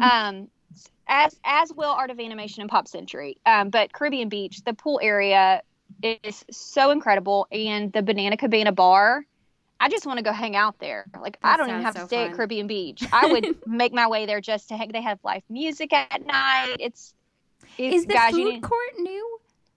[SPEAKER 2] As will Art of Animation and Pop Century. But Caribbean Beach, the pool area is so incredible. And the Banana Cabana bar, I just want to go hang out there. Like, I don't even have to stay at Caribbean Beach. I would make my way there just to hang. They have live music at night. Is
[SPEAKER 1] the
[SPEAKER 2] guys,
[SPEAKER 1] food court new?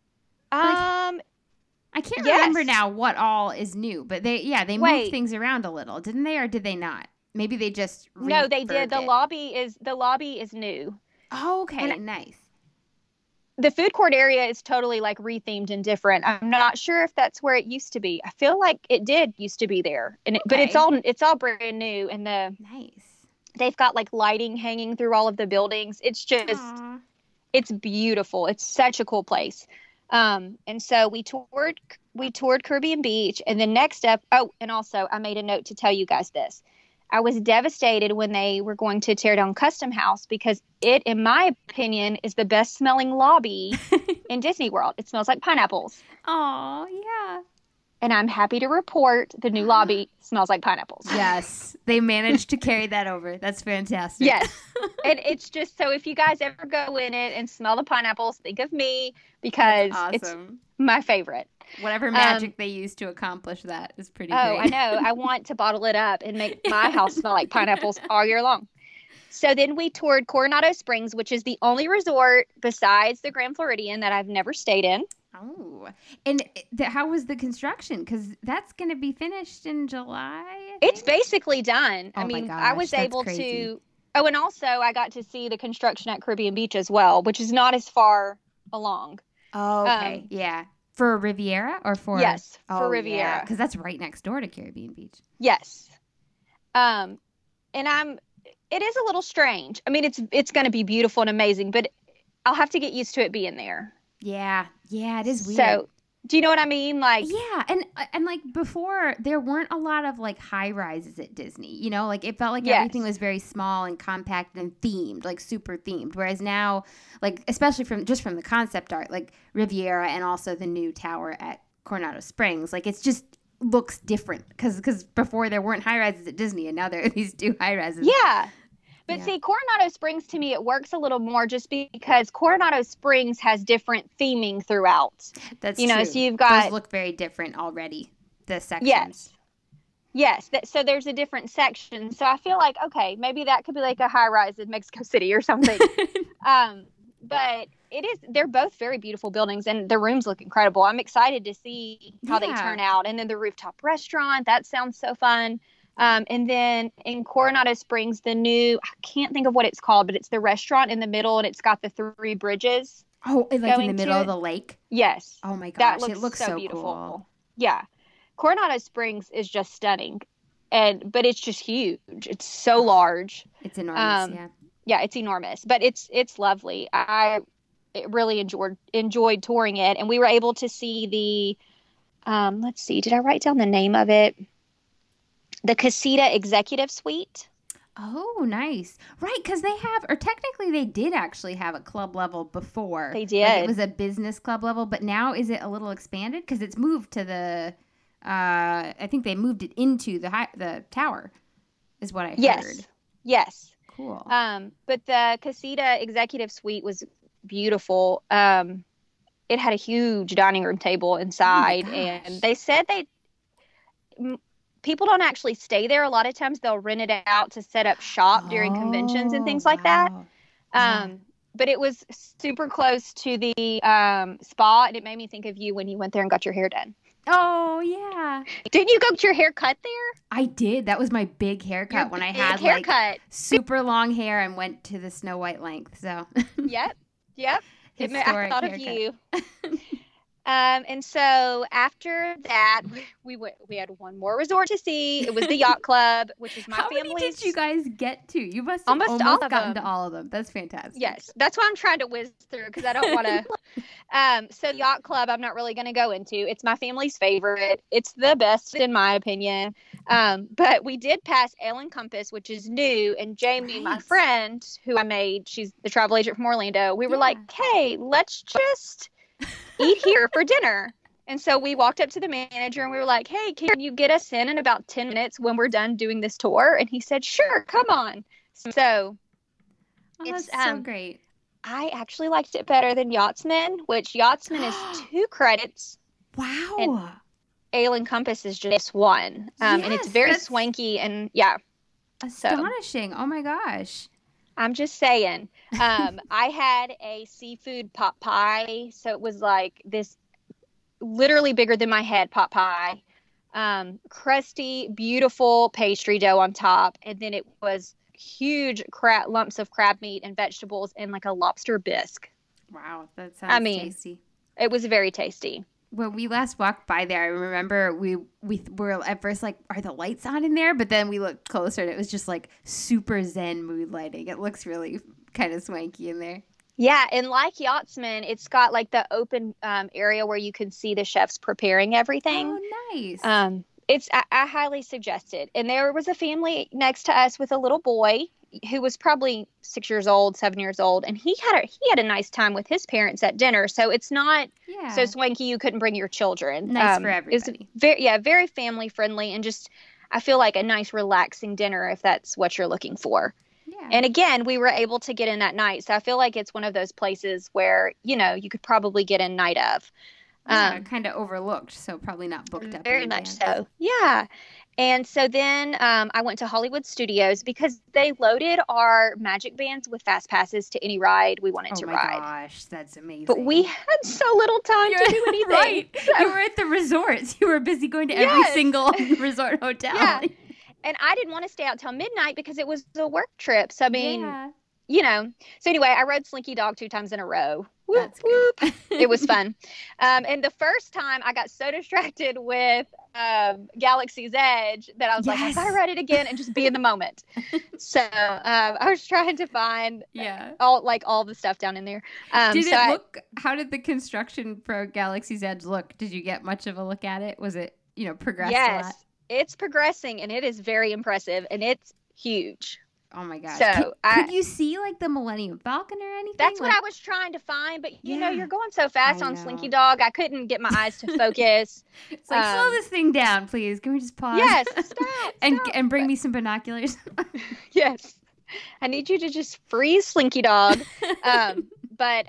[SPEAKER 1] I can't remember now what all is new, but they moved things around a little, didn't they, or did they not? Maybe they just
[SPEAKER 2] no, they did. The lobby is new.
[SPEAKER 1] Oh, okay, and nice.
[SPEAKER 2] The food court area is totally like rethemed and different. I'm not sure if that's where it used to be. I feel like it did used to be there, but it's all brand new. And they've got like lighting hanging through all of the buildings. It's just it's beautiful. It's such a cool place. And so we toured Caribbean Beach, and then next up. Oh, and also I made a note to tell you guys this. I was devastated when they were going to tear down Custom House because it, in my opinion, is the best smelling lobby in Disney World. It smells like pineapples.
[SPEAKER 1] Oh, yeah.
[SPEAKER 2] And I'm happy to report the new lobby smells like pineapples.
[SPEAKER 1] Yes. They managed to carry that over. That's fantastic.
[SPEAKER 2] Yes. And it's just, so if you guys ever go in it and smell the pineapples, think of me because it's my favorite.
[SPEAKER 1] Whatever magic they use to accomplish that is pretty great.
[SPEAKER 2] I know. I want to bottle it up and make my house smell like pineapples all year long. So then we toured Coronado Springs, which is the only resort besides the Grand Floridian that I've never stayed in.
[SPEAKER 1] Oh, and how was the construction? Because that's going to be finished in July.
[SPEAKER 2] It's basically done.
[SPEAKER 1] Oh,
[SPEAKER 2] I mean,
[SPEAKER 1] my gosh,
[SPEAKER 2] I was able to. Oh, and also I got to see the construction at Caribbean Beach as well, which is not as far along.
[SPEAKER 1] Oh, okay. Yeah. For Riviera or for?
[SPEAKER 2] Yes, for Riviera.
[SPEAKER 1] Because that's right next door to Caribbean Beach.
[SPEAKER 2] Yes. And it is a little strange. I mean, it's going to be beautiful and amazing, but I'll have to get used to it being there.
[SPEAKER 1] Yeah. Yeah, it is weird.
[SPEAKER 2] So, do you know what I mean? Like,
[SPEAKER 1] yeah, and like before, there weren't a lot of like high rises at Disney. You know, like it felt like everything was very small and compact and themed, like super themed. Whereas now, like especially from the concept art, like Riviera and also the new tower at Coronado Springs, like it's just looks different because before there weren't high rises at Disney, and now there are these two high rises.
[SPEAKER 2] Yeah. But see, Coronado Springs, to me, it works a little more just because Coronado Springs has different theming throughout.
[SPEAKER 1] That's true.
[SPEAKER 2] So you've got...
[SPEAKER 1] Those look very different already, the sections.
[SPEAKER 2] Yes. So there's a different section. So I feel like, okay, maybe that could be like a high-rise in Mexico City or something. But they're both very beautiful buildings, and the rooms look incredible. I'm excited to see how they turn out. And then the rooftop restaurant, that sounds so fun. And then in Coronado Springs, the new, I can't think of what it's called, but it's the restaurant in the middle, and it's got the 3 bridges.
[SPEAKER 1] Oh, like in the middle of the lake?
[SPEAKER 2] Yes.
[SPEAKER 1] Oh my gosh, it looks so
[SPEAKER 2] beautiful.
[SPEAKER 1] Cool.
[SPEAKER 2] Yeah. Coronado Springs is just stunning, but it's just huge. It's so large.
[SPEAKER 1] It's enormous, yeah.
[SPEAKER 2] Yeah, it's enormous, but it's lovely. I really enjoyed touring it, and we were able to see the, let's see, did I write down the name of it? The Casita Executive Suite.
[SPEAKER 1] Oh, nice. Right, because they have, or technically they did actually have a club level before.
[SPEAKER 2] They did.
[SPEAKER 1] Like it was a business club level, but now is it a little expanded? Because it's moved to the, I think they moved it into the tower, is what I heard.
[SPEAKER 2] Yes.
[SPEAKER 1] Cool.
[SPEAKER 2] But the Casita Executive Suite was beautiful. It had a huge dining room table inside, and they said people don't actually stay there. A lot of times they'll rent it out to set up shop during conventions and things like that. But it was super close to the spa, and it made me think of you when you went there and got your hair done.
[SPEAKER 1] Oh, yeah.
[SPEAKER 2] Didn't you go get your hair cut there?
[SPEAKER 1] I did. That was my big haircut when I had like super long hair and went to the Snow White length. So
[SPEAKER 2] Yep.
[SPEAKER 1] Historic
[SPEAKER 2] I thought
[SPEAKER 1] haircut.
[SPEAKER 2] of you. And so after that, we had one more resort to see. It was the Yacht Club, which is my
[SPEAKER 1] How
[SPEAKER 2] family's.
[SPEAKER 1] many did you guys get to? You must have almost gotten to all of them. That's fantastic.
[SPEAKER 2] Yes, that's why I'm trying to whiz through because I don't want to. So Yacht Club, I'm not really going to go into. It's my family's favorite. It's the best in my opinion. But we did pass Ale and Compass, which is new, and Jamie, my friend who I made, she's the travel agent from Orlando. We were like, hey, let's just eat here for dinner. And so we walked up to the manager and we were like, hey, can you get us in about 10 minutes when we're done doing this tour? And he said, sure, come on. So
[SPEAKER 1] it's so great.
[SPEAKER 2] I actually liked it better than Yachtsman, which Yachtsman is 2 credits.
[SPEAKER 1] Wow.
[SPEAKER 2] And Ale and Compass is just 1. And it's very swanky and
[SPEAKER 1] astonishing. So, oh my gosh.
[SPEAKER 2] I'm just saying. I had a seafood pot pie, so it was like this literally bigger than my head pot pie. Crusty, beautiful pastry dough on top, and then it was huge lumps of crab meat and vegetables and like a lobster bisque.
[SPEAKER 1] Wow, that sounds tasty.
[SPEAKER 2] It was very tasty.
[SPEAKER 1] When we last walked by there, I remember we were at first like, are the lights on in there? But then we looked closer and it was just like super zen mood lighting. It looks really kind of swanky in there.
[SPEAKER 2] Yeah, and like Yachtsman, it's got like the open area where you can see the chefs preparing everything.
[SPEAKER 1] Oh, nice.
[SPEAKER 2] I highly suggest it. And there was a family next to us with a little boy who was probably 6 years old, 7 years old, and he had a nice time with his parents at dinner. So it's not so swanky you couldn't bring your children.
[SPEAKER 1] Nice for everybody.
[SPEAKER 2] It's very family friendly and just I feel like a nice relaxing dinner if that's what you're looking for. Yeah. And again, we were able to get in that night. So I feel like it's one of those places where, you could probably get in night of.
[SPEAKER 1] Kind of overlooked, so probably not booked up.
[SPEAKER 2] Very much so. Yeah. And so then I went to Hollywood Studios because they loaded our Magic Bands with fast passes to any ride we wanted to ride.
[SPEAKER 1] Oh my gosh, that's amazing.
[SPEAKER 2] But we had so little time to do anything.
[SPEAKER 1] Right. So. You were at the resorts. You were busy going to every single resort hotel.
[SPEAKER 2] Yeah. And I didn't want to stay out till midnight because it was a work trip. So, I mean, So anyway, I rode Slinky Dog 2 times in a row. Whoop,
[SPEAKER 1] That's good.
[SPEAKER 2] It was fun. And the first time I got so distracted with Galaxy's Edge that I was like, I gotta ride it again and just be in the moment. So I was trying to find all the stuff down in there.
[SPEAKER 1] How did the construction for Galaxy's Edge look? Did you get much of a look at it? Was it, progressed a lot?
[SPEAKER 2] It's progressing and it is very impressive and it's huge.
[SPEAKER 1] Oh my gosh.
[SPEAKER 2] So
[SPEAKER 1] could you see like the Millennium Falcon or anything?
[SPEAKER 2] That's what I was trying to find, but you're going so fast on Slinky Dog, I couldn't get my eyes to focus.
[SPEAKER 1] It's like, slow this thing down, please. Can we just pause?
[SPEAKER 2] Yes, stop.
[SPEAKER 1] And bring me some binoculars.
[SPEAKER 2] Yes. I need you to just freeze Slinky Dog. But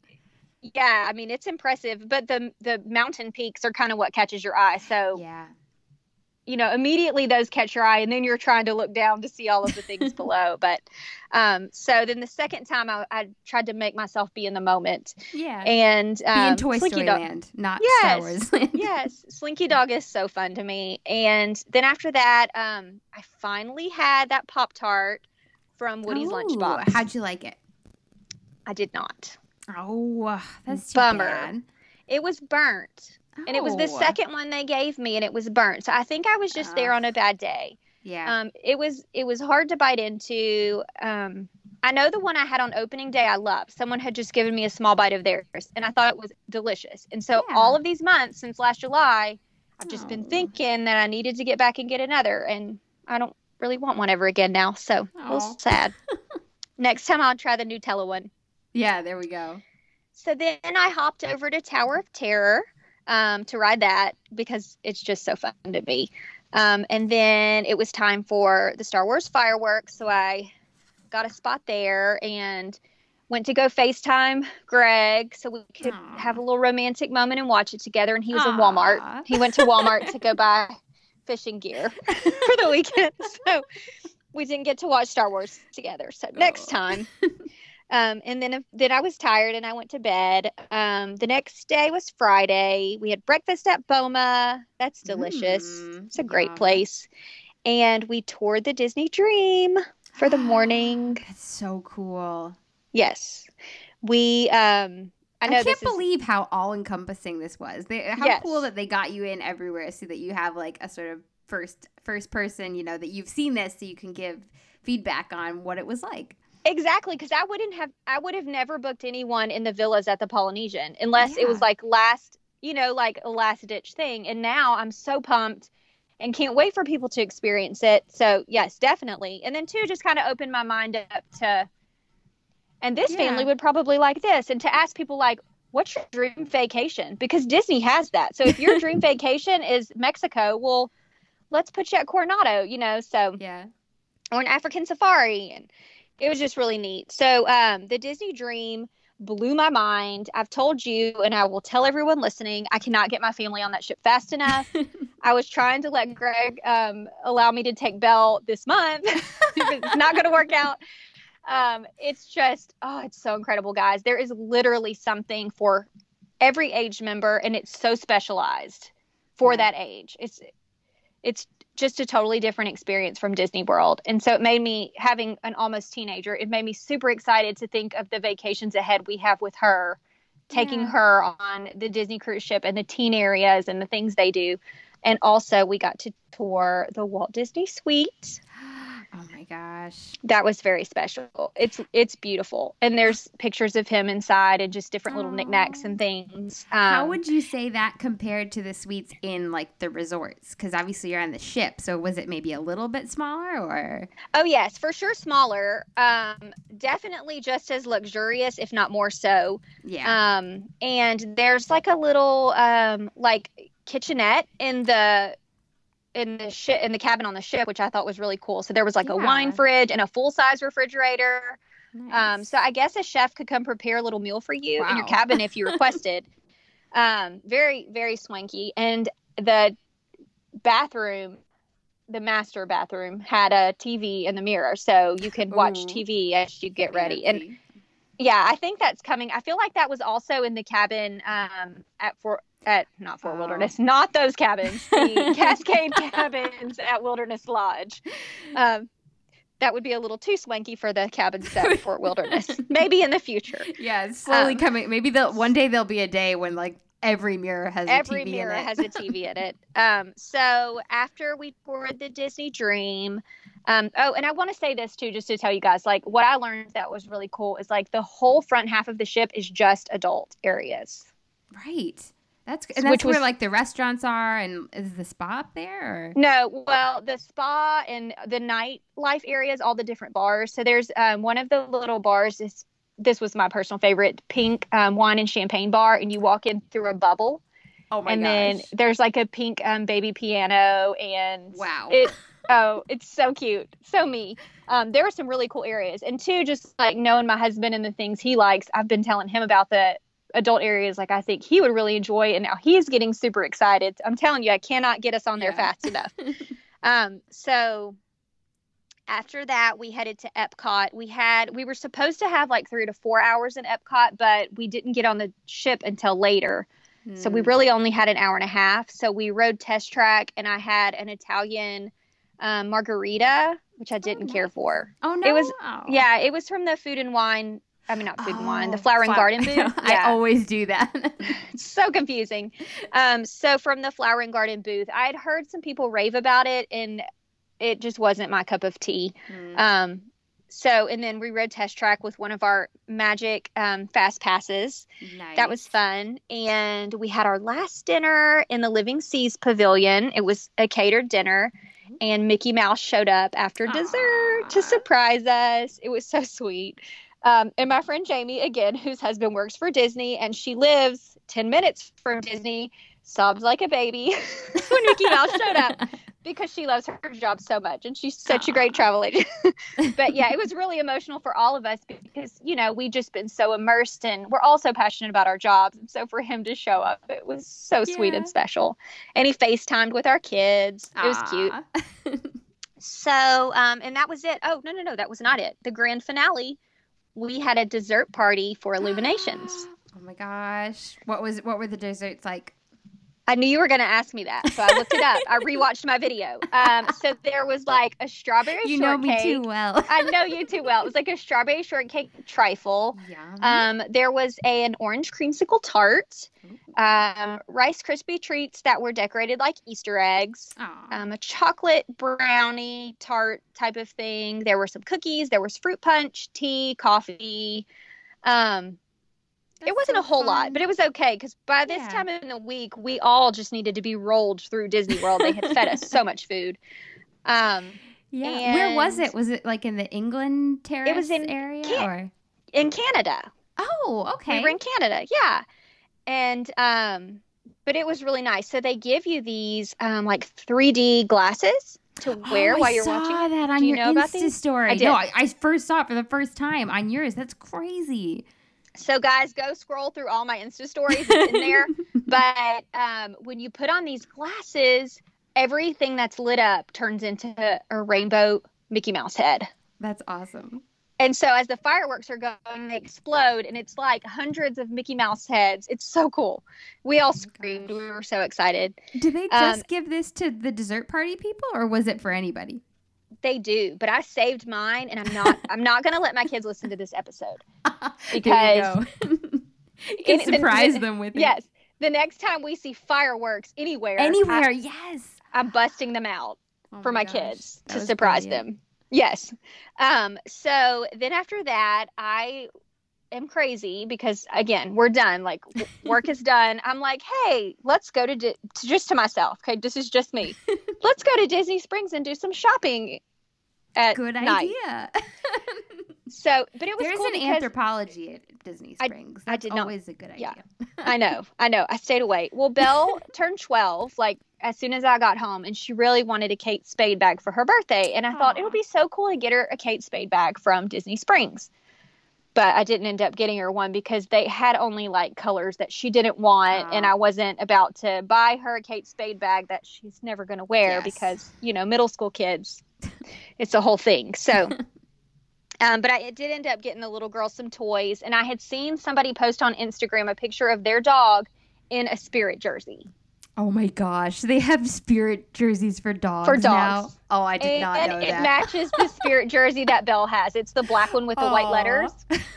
[SPEAKER 2] I mean, it's impressive, but the mountain peaks are kind of what catches your eye. So immediately those catch your eye and then you're trying to look down to see all of the things below. But so then the second time I tried to make myself be in the moment.
[SPEAKER 1] Yeah.
[SPEAKER 2] And
[SPEAKER 1] be in Toy Story Land, not Star Wars Land.
[SPEAKER 2] Yes. Slinky Dog is so fun to me. And then after that, I finally had that Pop-Tart from Woody's Lunchbox.
[SPEAKER 1] How'd you like it?
[SPEAKER 2] I did not.
[SPEAKER 1] Oh, that's too
[SPEAKER 2] bummer.
[SPEAKER 1] Bad.
[SPEAKER 2] It was burnt. And it was the second one they gave me, and it was burnt. So I think I was just there on a bad day.
[SPEAKER 1] Yeah.
[SPEAKER 2] It was hard to bite into. I know the one I had on opening day I loved. Someone had just given me a small bite of theirs, and I thought it was delicious. And so all of these months since last July, I've just been thinking that I needed to get back and get another, and I don't really want one ever again now. So a little sad. Next time I'll try the Nutella one.
[SPEAKER 1] Yeah, there we go.
[SPEAKER 2] So then I hopped over to Tower of Terror. To ride that because it's just so fun to me. And then it was time for the Star Wars fireworks. So I got a spot there and went to go FaceTime Greg so we could have a little romantic moment and watch it together. And he was in Walmart. He went to Walmart to go buy fishing gear for the weekend. So we didn't get to watch Star Wars together. So next time. And then I was tired and I went to bed. The next day was Friday. We had breakfast at Boma. That's delicious. It's a great place. And we toured the Disney Dream for the morning.
[SPEAKER 1] That's so cool.
[SPEAKER 2] Yes. I
[SPEAKER 1] can't believe how all-encompassing this was. How cool that they got you in everywhere so that you have like a sort of first person, that you've seen this so you can give feedback on what it was like.
[SPEAKER 2] Exactly, because I would have never booked anyone in the villas at the Polynesian unless it was like like a last ditch thing. And now I'm so pumped and can't wait for people to experience it. So yes, definitely. And then two, just kind of opened my mind up to, and this family would probably like this, and to ask people like, what's your dream vacation? Because Disney has that. So if your dream vacation is Mexico, well, let's put you at Coronado, so or an African safari. And it was just really neat. So the Disney Dream blew my mind. I've told you, and I will tell everyone listening, I cannot get my family on that ship fast enough. I was trying to let Greg allow me to take Belle this month. It's not going to work out. It's just, it's so incredible, guys. There is literally something for every age member, and it's so specialized for that age. It's just a totally different experience from Disney World. And so it made me, having an almost teenager, it made me super excited to think of the vacations ahead we have with her, taking her on the Disney cruise ship and the teen areas and the things they do. And also we got to tour the Walt Disney Suite.
[SPEAKER 1] Oh my gosh.
[SPEAKER 2] That was very special. It's beautiful. And there's pictures of him inside and just different little knickknacks and things.
[SPEAKER 1] How would you say that compared to the suites in like the resorts? Because obviously you're on the ship. So was it maybe a little bit smaller or?
[SPEAKER 2] Oh yes, for sure smaller. Definitely just as luxurious, if not more so.
[SPEAKER 1] Yeah.
[SPEAKER 2] And there's like a little like kitchenette in the cabin on the ship, which I thought was really cool. So there was like a wine fridge and a full-size refrigerator. Nice. So I guess a chef could come prepare a little meal for you in your cabin if you requested. Very, very swanky. And the bathroom, the master bathroom, had a TV in the mirror, so you could watch TV as you get ready. And yeah, I think that's coming. I feel like that was also in the cabin not Fort Wilderness, not those cabins, the Cascade cabins at Wilderness Lodge. That would be a little too swanky for the cabins at Fort Wilderness. Maybe in the future.
[SPEAKER 1] Yeah, it's slowly coming. Maybe one day there'll be a day when like every mirror has a TV in it.
[SPEAKER 2] Every mirror has a TV in it. So after we toured the Disney Dream, and I want to say this too, just to tell you guys, like what I learned that was really cool is like the whole front half of the ship is just adult areas.
[SPEAKER 1] Right. That's where like the restaurants are, and is the spa up there? Or?
[SPEAKER 2] No, well, the spa and the nightlife areas, all the different bars. So there's one of the little bars. This was my personal favorite, pink wine and champagne bar, and you walk in through a bubble.
[SPEAKER 1] Oh my gosh!
[SPEAKER 2] And then there's like a pink baby piano, and
[SPEAKER 1] wow,
[SPEAKER 2] it's so cute, so me. There are some really cool areas, and two, just like knowing my husband and the things he likes, I've been telling him about the adult areas like I think he would really enjoy, and now he's getting super excited. I'm telling you, I cannot get us on there fast enough. So after that we headed to Epcot. We were supposed to have like 3 to 4 hours in Epcot, but we didn't get on the ship until later. So we really only had an hour and a half. So we rode Test Track, and I had an Italian margarita, which I didn't care for.
[SPEAKER 1] Oh no.
[SPEAKER 2] It was from the Food and Wine, not Food and Wine, the Flower and Garden booth. Yeah.
[SPEAKER 1] I always do that.
[SPEAKER 2] It's so confusing. So from the Flower and Garden booth, I had heard some people rave about it, and it just wasn't my cup of tea. And then we rode Test Track with one of our Magic Fast Passes.
[SPEAKER 1] Nice.
[SPEAKER 2] That was fun. And we had our last dinner in the Living Seas Pavilion. It was a catered dinner, and Mickey Mouse showed up after dessert to surprise us. It was so sweet. And my friend Jamie, again, whose husband works for Disney, and she lives 10 minutes from Disney, sobbed like a baby when Mickey Mouse showed up because she loves her job so much, and she's such a great travel agent. But yeah, it was really emotional for all of us because, we've just been so immersed, and we're all so passionate about our jobs. And so for him to show up, it was so sweet and special. And he FaceTimed with our kids. It was cute. So, and that was it. Oh, no, that was not it. The grand finale we had a dessert party for Illuminations.
[SPEAKER 1] Oh my gosh. What were the desserts like?
[SPEAKER 2] I knew you were going to ask me that, so I looked it up. I rewatched my video. So there was like a strawberry shortcake.
[SPEAKER 1] You know me too well.
[SPEAKER 2] I know you too well. It was like a strawberry shortcake trifle.
[SPEAKER 1] Yum.
[SPEAKER 2] There was an orange creamsicle tart. Rice Krispie treats that were decorated like Easter eggs. A chocolate brownie tart type of thing. There were some cookies. There was fruit punch, tea, coffee. It wasn't a whole lot, but it was okay because by this time in the week, we all just needed to be rolled through Disney World. They had fed us so much food.
[SPEAKER 1] Where was it? Was it like in the England Terrace area? or
[SPEAKER 2] in Canada.
[SPEAKER 1] Oh, okay.
[SPEAKER 2] We were in Canada, yeah. And but it was really nice. So they give you these like 3D glasses to wear while you're watching.
[SPEAKER 1] I saw that on your Insta story. I did. No, I first saw it for the first time on yours. That's crazy.
[SPEAKER 2] So guys, go scroll through all my Insta stories. It's in there. But when you put on these glasses, everything that's lit up turns into a rainbow Mickey Mouse head.
[SPEAKER 1] That's awesome.
[SPEAKER 2] And so as the fireworks are going, they explode, and it's like hundreds of Mickey Mouse heads. It's so cool. We all screamed. We were so excited.
[SPEAKER 1] Did they just give this to the dessert party people, or was it for anybody?
[SPEAKER 2] They do, but I saved mine, and I'm not going to let my kids listen to this episode because
[SPEAKER 1] you can surprise them with it.
[SPEAKER 2] Yes, the next time we see fireworks anywhere,
[SPEAKER 1] yes,
[SPEAKER 2] I'm busting them out for my kids to surprise them. Yes. So then after that, I am crazy because again, we're done. Like work is done. I'm like, hey, let's go to just to myself. Okay, this is just me. Let's go to Disney Springs and do some shopping at
[SPEAKER 1] Good
[SPEAKER 2] night.
[SPEAKER 1] Idea.
[SPEAKER 2] So, but it was
[SPEAKER 1] There's
[SPEAKER 2] cool
[SPEAKER 1] an anthropology at Disney Springs. That's always a good idea.
[SPEAKER 2] Yeah, I know. I stayed away. Well, Belle turned 12, like as soon as I got home, and she really wanted a Kate Spade bag for her birthday. And I thought it would be so cool to get her a Kate Spade bag from Disney Springs. But I didn't end up getting her one because they had only like colors that she didn't want. And I wasn't about to buy her a Kate Spade bag that she's never going to wear because, middle school kids, it's a whole thing. So, but I did end up getting the little girl some toys. And I had seen somebody post on Instagram a picture of their dog in a Spirit jersey.
[SPEAKER 1] Oh my gosh. They have Spirit jerseys for dogs now. Oh, I did not know that.
[SPEAKER 2] And it matches the Spirit jersey that Belle has. It's the black one with the white letters.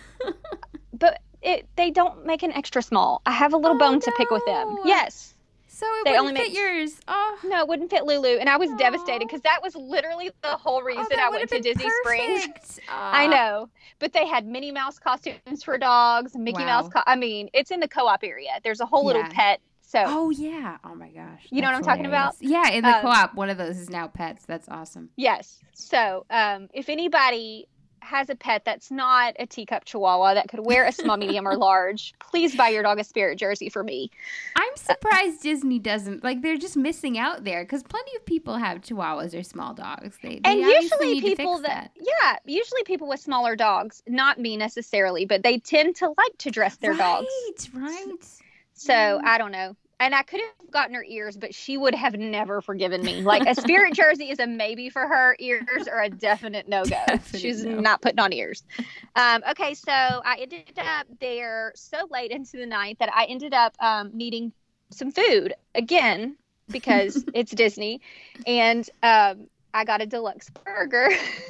[SPEAKER 2] But they don't make an extra small. I have a little bone to pick with them. Yes.
[SPEAKER 1] So it wouldn't fit yours. Oh.
[SPEAKER 2] No, it wouldn't fit Lulu. And I was devastated because that was literally the whole reason I went to Disney Springs. I know. But they had Minnie Mouse costumes for dogs, Mickey Mouse. It's in the co-op area. There's a whole little pet. So.
[SPEAKER 1] Oh, yeah. Oh, my gosh.
[SPEAKER 2] You know what I'm talking about?
[SPEAKER 1] Yeah, in the co-op, one of those is now pets. That's awesome.
[SPEAKER 2] Yes. So if anybody has a pet that's not a teacup chihuahua that could wear a small, medium, or large, please buy your dog a Spirit jersey for me.
[SPEAKER 1] I'm surprised Disney doesn't. Like, they're just missing out there because plenty of people have chihuahuas or small dogs. They
[SPEAKER 2] usually people usually people with smaller dogs, not me necessarily, but they tend to like to dress their dogs.
[SPEAKER 1] Right.
[SPEAKER 2] So I don't know. And I could have gotten her ears, but she would have never forgiven me. Like a Spirit jersey is a maybe for her. Ears are a definite no-go. She's not putting on ears. Okay, so I ended up there so late into the night that I ended up needing some food again because it's Disney. And I got a deluxe burger.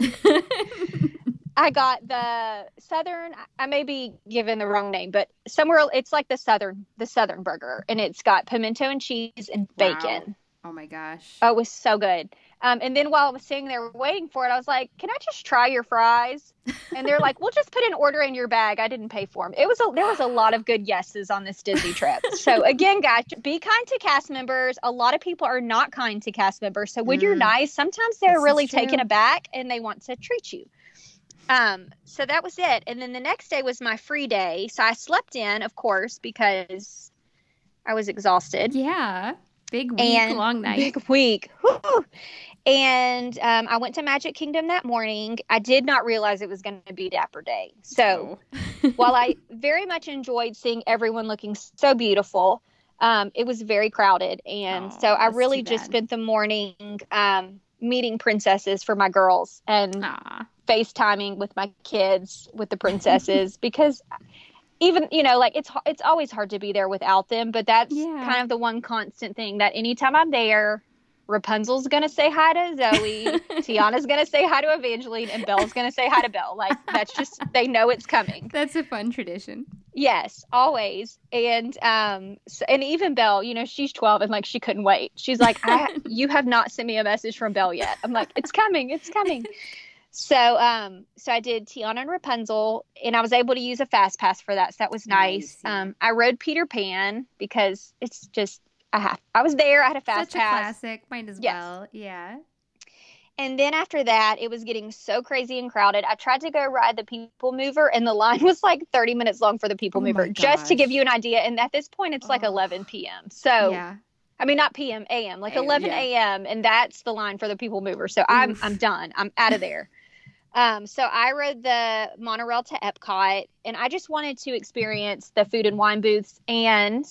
[SPEAKER 2] I got the Southern, I may be given the wrong name, but somewhere it's like the Southern burger, and it's got pimento and cheese and bacon.
[SPEAKER 1] Oh my gosh.
[SPEAKER 2] Oh, it was so good. And then while I was sitting there waiting for it, I was like, can I just try your fries? And they're like, we'll just put an order in your bag. I didn't pay for them. There was a lot of good yeses on this Disney trip. So again, guys, be kind to cast members. A lot of people are not kind to cast members. So when you're nice, sometimes they're really taken aback and they want to treat you. So that was it. And then the next day was my free day. So I slept in, of course, because I was exhausted.
[SPEAKER 1] Yeah. Big week, long night.
[SPEAKER 2] Big week. Woo. And I went to Magic Kingdom that morning. I did not realize it was going to be Dapper Day. So while I very much enjoyed seeing everyone looking so beautiful, it was very crowded. And so I really just spent the morning meeting princesses for my girls. And FaceTiming with my kids, with the princesses, because even, like it's always hard to be there without them, but that's kind of the one constant thing, that anytime I'm there, Rapunzel's going to say hi to Zoe, Tiana's going to say hi to Evangeline, and Belle's going to say hi to Belle. Like, that's just, they know it's coming.
[SPEAKER 1] That's a fun tradition.
[SPEAKER 2] Yes, always. And and even Belle, she's 12 and like she couldn't wait. She's like, you have not sent me a message from Belle yet. I'm like, it's coming. So I did Tiana and Rapunzel, and I was able to use a fast pass for that. So that was nice. I rode Peter Pan because it's just, I was there. I had a fast pass.
[SPEAKER 1] Such a classic. Might as well. Yeah.
[SPEAKER 2] And then after that, it was getting so crazy and crowded. I tried to go ride the People Mover, and the line was like 30 minutes long for the People Mover, just to give you an idea. And at this point, it's like 11 p.m. So, I mean, not p.m., a.m., like 11 a.m., and that's the line for the People Mover. So I'm done. I'm out of there. So I rode the monorail to Epcot, and I just wanted to experience the food and wine booths, and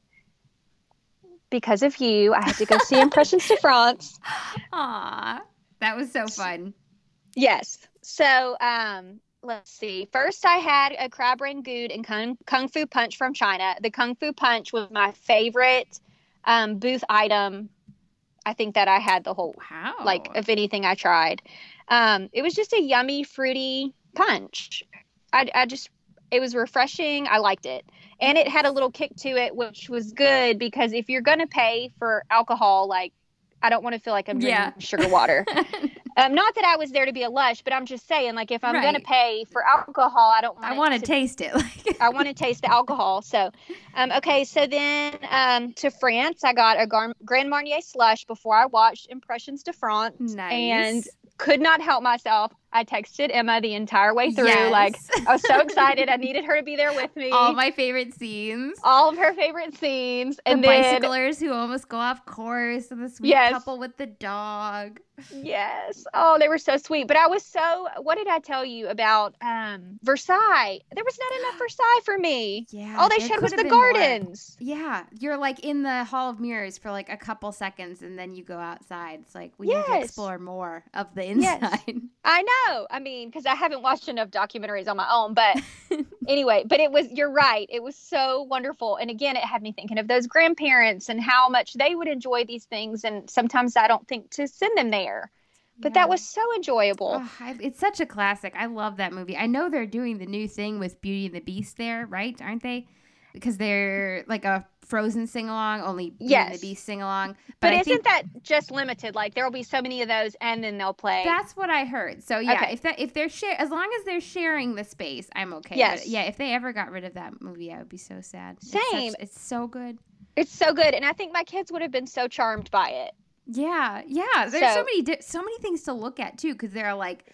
[SPEAKER 2] because of you, I had to go see Impressions de France.
[SPEAKER 1] Aw, that was so fun.
[SPEAKER 2] Yes. So, let's see. First, I had a crab rangoon and Kung Fu Punch from China. The Kung Fu Punch was my favorite booth item. I think that I had the whole, like, if anything I tried. It was just a yummy, fruity punch. It was refreshing. I liked it. And it had a little kick to it, which was good, because if you're going to pay for alcohol, like, I don't want to feel like I'm drinking sugar water. Not that I was there to be a lush, but I'm just saying, like, if I'm going to pay for alcohol, I don't want
[SPEAKER 1] I want to taste it.
[SPEAKER 2] I want to taste the alcohol. So, okay. So then to France, I got a Grand Marnier slush before I watched Impressions de France.
[SPEAKER 1] Nice.
[SPEAKER 2] And could not help myself. I texted Emma the entire way through. Like, I was so excited. I needed her to be there with me.
[SPEAKER 1] All my favorite scenes.
[SPEAKER 2] All of her favorite scenes. And
[SPEAKER 1] the
[SPEAKER 2] then
[SPEAKER 1] bicyclers who almost go off course, and the sweet couple with the dog.
[SPEAKER 2] Yes. Oh, they were so sweet. But I was what did I tell you about Versailles? There was not enough Versailles for me.
[SPEAKER 1] Yeah.
[SPEAKER 2] All they showed was the gardens.
[SPEAKER 1] More. Yeah. You're like in the Hall of Mirrors for like a couple seconds, and then you go outside. It's like we need to explore more of the inside.
[SPEAKER 2] Yes. I know. I mean, because I haven't watched enough documentaries on my own. But anyway, you're right. It was so wonderful. And again, it had me thinking of those grandparents and how much they would enjoy these things. And sometimes I don't think to send them there. But that was so enjoyable.
[SPEAKER 1] Oh, it's such a classic. I love that movie. I know they're doing the new thing with Beauty and the Beast there, right? Aren't they? Because they're like a Frozen sing-along, only Beauty and the Beast sing-along.
[SPEAKER 2] But isn't that just limited? Like, there will be so many of those, and then they'll play.
[SPEAKER 1] That's what I heard. So, yeah, if they're as long as they're sharing the space, I'm okay.
[SPEAKER 2] Yes.
[SPEAKER 1] But, yeah, if they ever got rid of that movie, I would be so sad.
[SPEAKER 2] Same.
[SPEAKER 1] It's so good.
[SPEAKER 2] It's so good, and I think my kids would have been so charmed by it.
[SPEAKER 1] Yeah. There's so many things to look at too, because there are like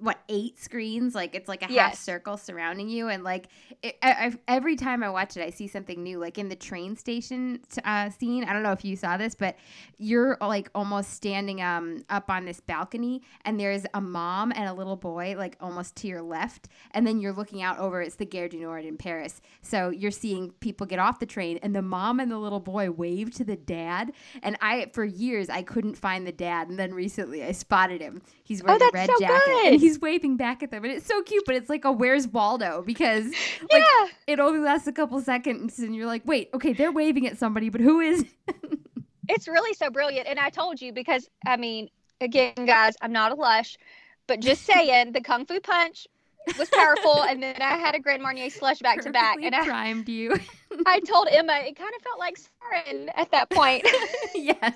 [SPEAKER 1] 8 screens, like it's like a half circle surrounding you, and like every time I watch it, I see something new. Like in the train station scene, I don't know if you saw this, but you're like almost standing up on this balcony, and there's a mom and a little boy like almost to your left, and then you're looking out over, it's the Gare du Nord in Paris, so you're seeing people get off the train, and the mom and the little boy wave to the dad, and for years I couldn't find the dad, and then recently I spotted him. He's wearing a red jacket.
[SPEAKER 2] Good.
[SPEAKER 1] And he's waving back at them, and it's so cute, but it's like a Where's Waldo, because like it only lasts a couple seconds, and you're like, wait, okay, they're waving at somebody, but who is?
[SPEAKER 2] It's really so brilliant, and I told you, because I mean, again, guys, I'm not a lush, but just saying, the Kung Fu Punch was powerful, and then I had a Grand Marnier slush back to back, and I
[SPEAKER 1] primed you.
[SPEAKER 2] I told Emma it kind of felt like Siren at that point.
[SPEAKER 1] Yes,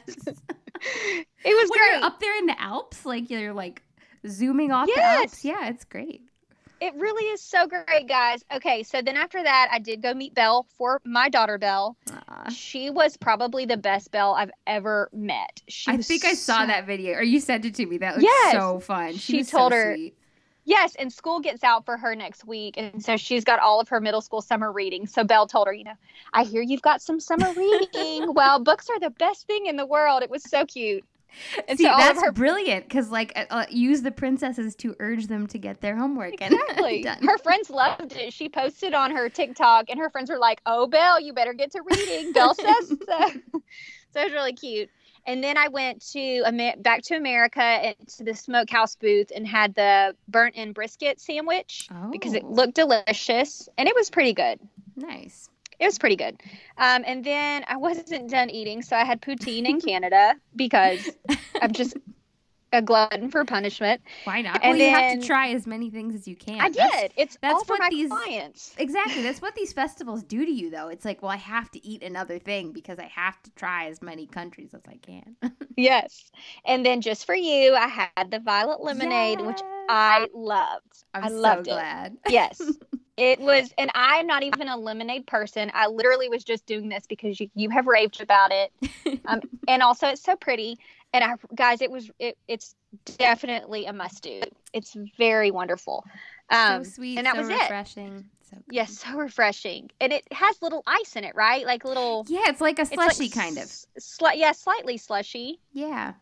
[SPEAKER 2] it was great.
[SPEAKER 1] You're up there in the Alps, like you're like zooming off the Alps. Yeah, it's great.
[SPEAKER 2] It really is so great, guys. Okay, so then after that, I did go meet Belle for my daughter, Belle. She was probably the best Belle I've ever met. I
[SPEAKER 1] saw that video, or you sent it to me. That was so fun. She told her, sweet.
[SPEAKER 2] Yes, and school gets out for her next week, and so she's got all of her middle school summer reading. So Belle told her, I hear you've got some summer reading. Well, books are the best thing in the world. It was so cute.
[SPEAKER 1] And see, so that's brilliant, because like use the princesses to urge them to get their homework
[SPEAKER 2] exactly.
[SPEAKER 1] done.
[SPEAKER 2] Her friends loved it. She posted on her TikTok, and her friends were like, "Oh, Belle, you better get to reading." Belle says so. So it was really cute. And then I went to back to America and to the smokehouse booth and had the burnt-in brisket sandwich because it looked delicious and it was pretty good.
[SPEAKER 1] Nice.
[SPEAKER 2] It was pretty good. And then I wasn't done eating, so I had poutine in Canada because I'm just a glutton for punishment.
[SPEAKER 1] Why not? And you have to try as many things as you can.
[SPEAKER 2] I did. That's all for my clients.
[SPEAKER 1] Exactly. That's what these festivals do to you, though. It's like, well, I have to eat another thing because I have to try as many countries as I can.
[SPEAKER 2] Yes. And then just for you, I had the violet lemonade, which I loved.
[SPEAKER 1] I loved so glad.
[SPEAKER 2] It. Yes. It was, and I'm not even a lemonade person. I literally was just doing this because you have raved about it. And also it's so pretty. And guys, it's definitely a must do. It's very wonderful.
[SPEAKER 1] So sweet,
[SPEAKER 2] and that
[SPEAKER 1] so
[SPEAKER 2] was
[SPEAKER 1] refreshing. So good.
[SPEAKER 2] Yes, so refreshing. And it has little ice in it, right? Like little.
[SPEAKER 1] Yeah, it's like a slushy kind of.
[SPEAKER 2] Slightly slushy.
[SPEAKER 1] Yeah.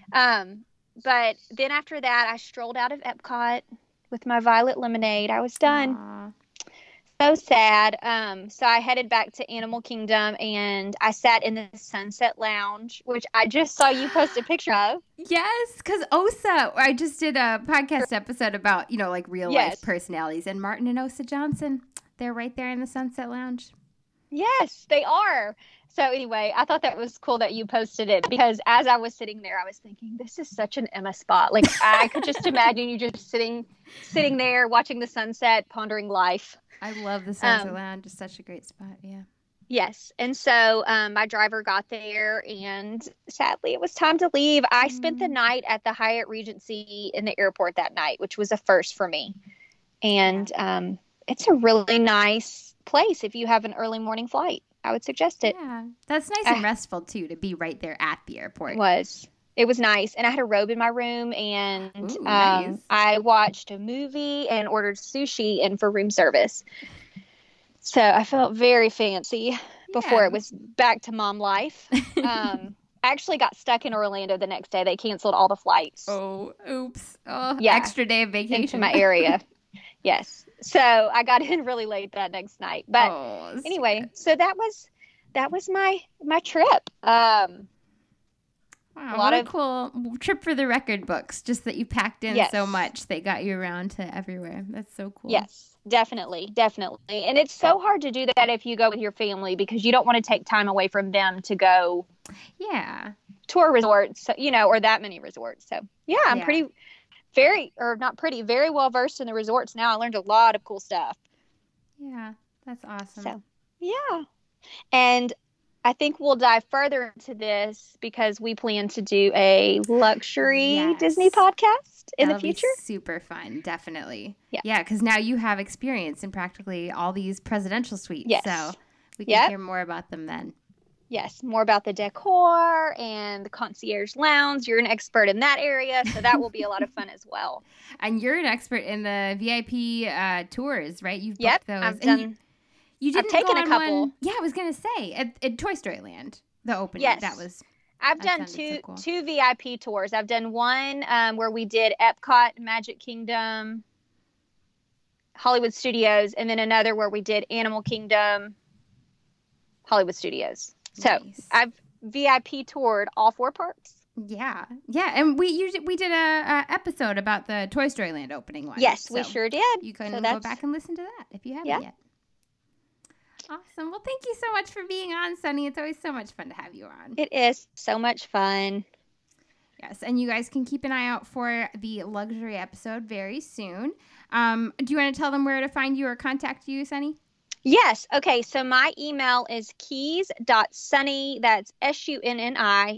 [SPEAKER 2] But then after that, I strolled out of Epcot with my violet lemonade. I was done.
[SPEAKER 1] Aww.
[SPEAKER 2] So sad. So I headed back to Animal Kingdom and I sat in the Sunset Lounge, which I just saw you post a picture of.
[SPEAKER 1] Yes, because Osa, I just did a podcast episode about, like real life personalities, and Martin and Osa Johnson, they're right there in the Sunset Lounge.
[SPEAKER 2] Yes, they are. So anyway, I thought that was cool that you posted it because as I was sitting there, I was thinking, this is such an Emma spot. Like I could just imagine you just sitting there watching the sunset, pondering life.
[SPEAKER 1] I love the Sunset Lounge. It's such a great spot. Yeah.
[SPEAKER 2] Yes. And so my driver got there and sadly it was time to leave. I spent the night at the Hyatt Regency in the airport that night, which was a first for me. And it's a really nice place if you have an early morning flight. I would suggest it.
[SPEAKER 1] Yeah. That's nice and restful too, to be right there at the airport.
[SPEAKER 2] It was nice. And I had a robe in my room and
[SPEAKER 1] nice.
[SPEAKER 2] I watched a movie and ordered sushi and for room service. So I felt very fancy before it was back to mom life. I actually got stuck in Orlando the next day. They canceled all the flights.
[SPEAKER 1] Oh, oops. Oh, yeah. Extra day of vacation.
[SPEAKER 2] Into my area. Yes. So I got in really late that next night. But anyway, so that was my trip.
[SPEAKER 1] Wow, what a cool trip for the record books. Just that you packed in so much. They got you around to everywhere. That's so cool.
[SPEAKER 2] Yes, definitely. And it's so hard to do that if you go with your family because you don't want to take time away from them to go to a resort, or that many resorts. So, I'm very well versed in the resorts now. I learned a lot of cool stuff.
[SPEAKER 1] Yeah, that's awesome.
[SPEAKER 2] So, yeah. And I think we'll dive further into this because we plan to do a luxury Disney podcast in the future.
[SPEAKER 1] Be super fun, definitely. Yeah, because now you have experience in practically all these presidential suites.
[SPEAKER 2] Yes.
[SPEAKER 1] So we can hear more about them then.
[SPEAKER 2] Yes, more about the decor and the concierge lounge. You're an expert in that area, so that will be a lot of fun as well.
[SPEAKER 1] And you're an expert in the VIP tours, right? You've booked those.
[SPEAKER 2] I've done.
[SPEAKER 1] I've
[SPEAKER 2] taken a couple.
[SPEAKER 1] One, yeah, I was gonna say at Toy Story Land, the opening.
[SPEAKER 2] Yes,
[SPEAKER 1] that was.
[SPEAKER 2] I've done two VIP tours. I've done one where we did Epcot, Magic Kingdom, Hollywood Studios, and then another where we did Animal Kingdom, Hollywood Studios. So I've VIP toured all 4 parks.
[SPEAKER 1] Yeah, and we did a episode about the Toy Story Land opening one.
[SPEAKER 2] Yes, we sure did.
[SPEAKER 1] You can go back and listen to that if you haven't yet. Awesome. Well, thank you so much for being on, Sunny. It's always so much fun to have you on.
[SPEAKER 2] It is so much fun.
[SPEAKER 1] Yes, and you guys can keep an eye out for the luxury episode very soon. Do you want to tell them where to find you or contact you, Sunny?
[SPEAKER 2] Yes. Okay, so my email is keys.sunny, that's SUNNI,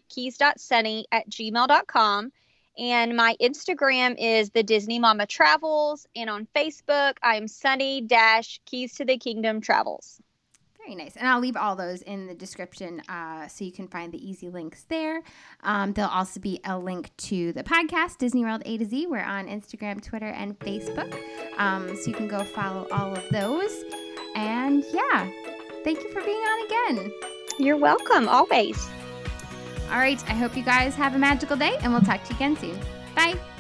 [SPEAKER 2] keys.sunny@gmail.com. And my Instagram is the Disney Mama Travels. And on Facebook, I'm Sunny-Keys to the Kingdom Travels.
[SPEAKER 1] Very nice. And I'll leave all those in the description so you can find the easy links there. There'll also be a link to the podcast, Disney World A to Z. We're on Instagram, Twitter, and Facebook. So you can go follow all of those. And thank you for being on again.
[SPEAKER 2] You're welcome, always.
[SPEAKER 1] All right. I hope you guys have a magical day, and we'll talk to you again soon. Bye.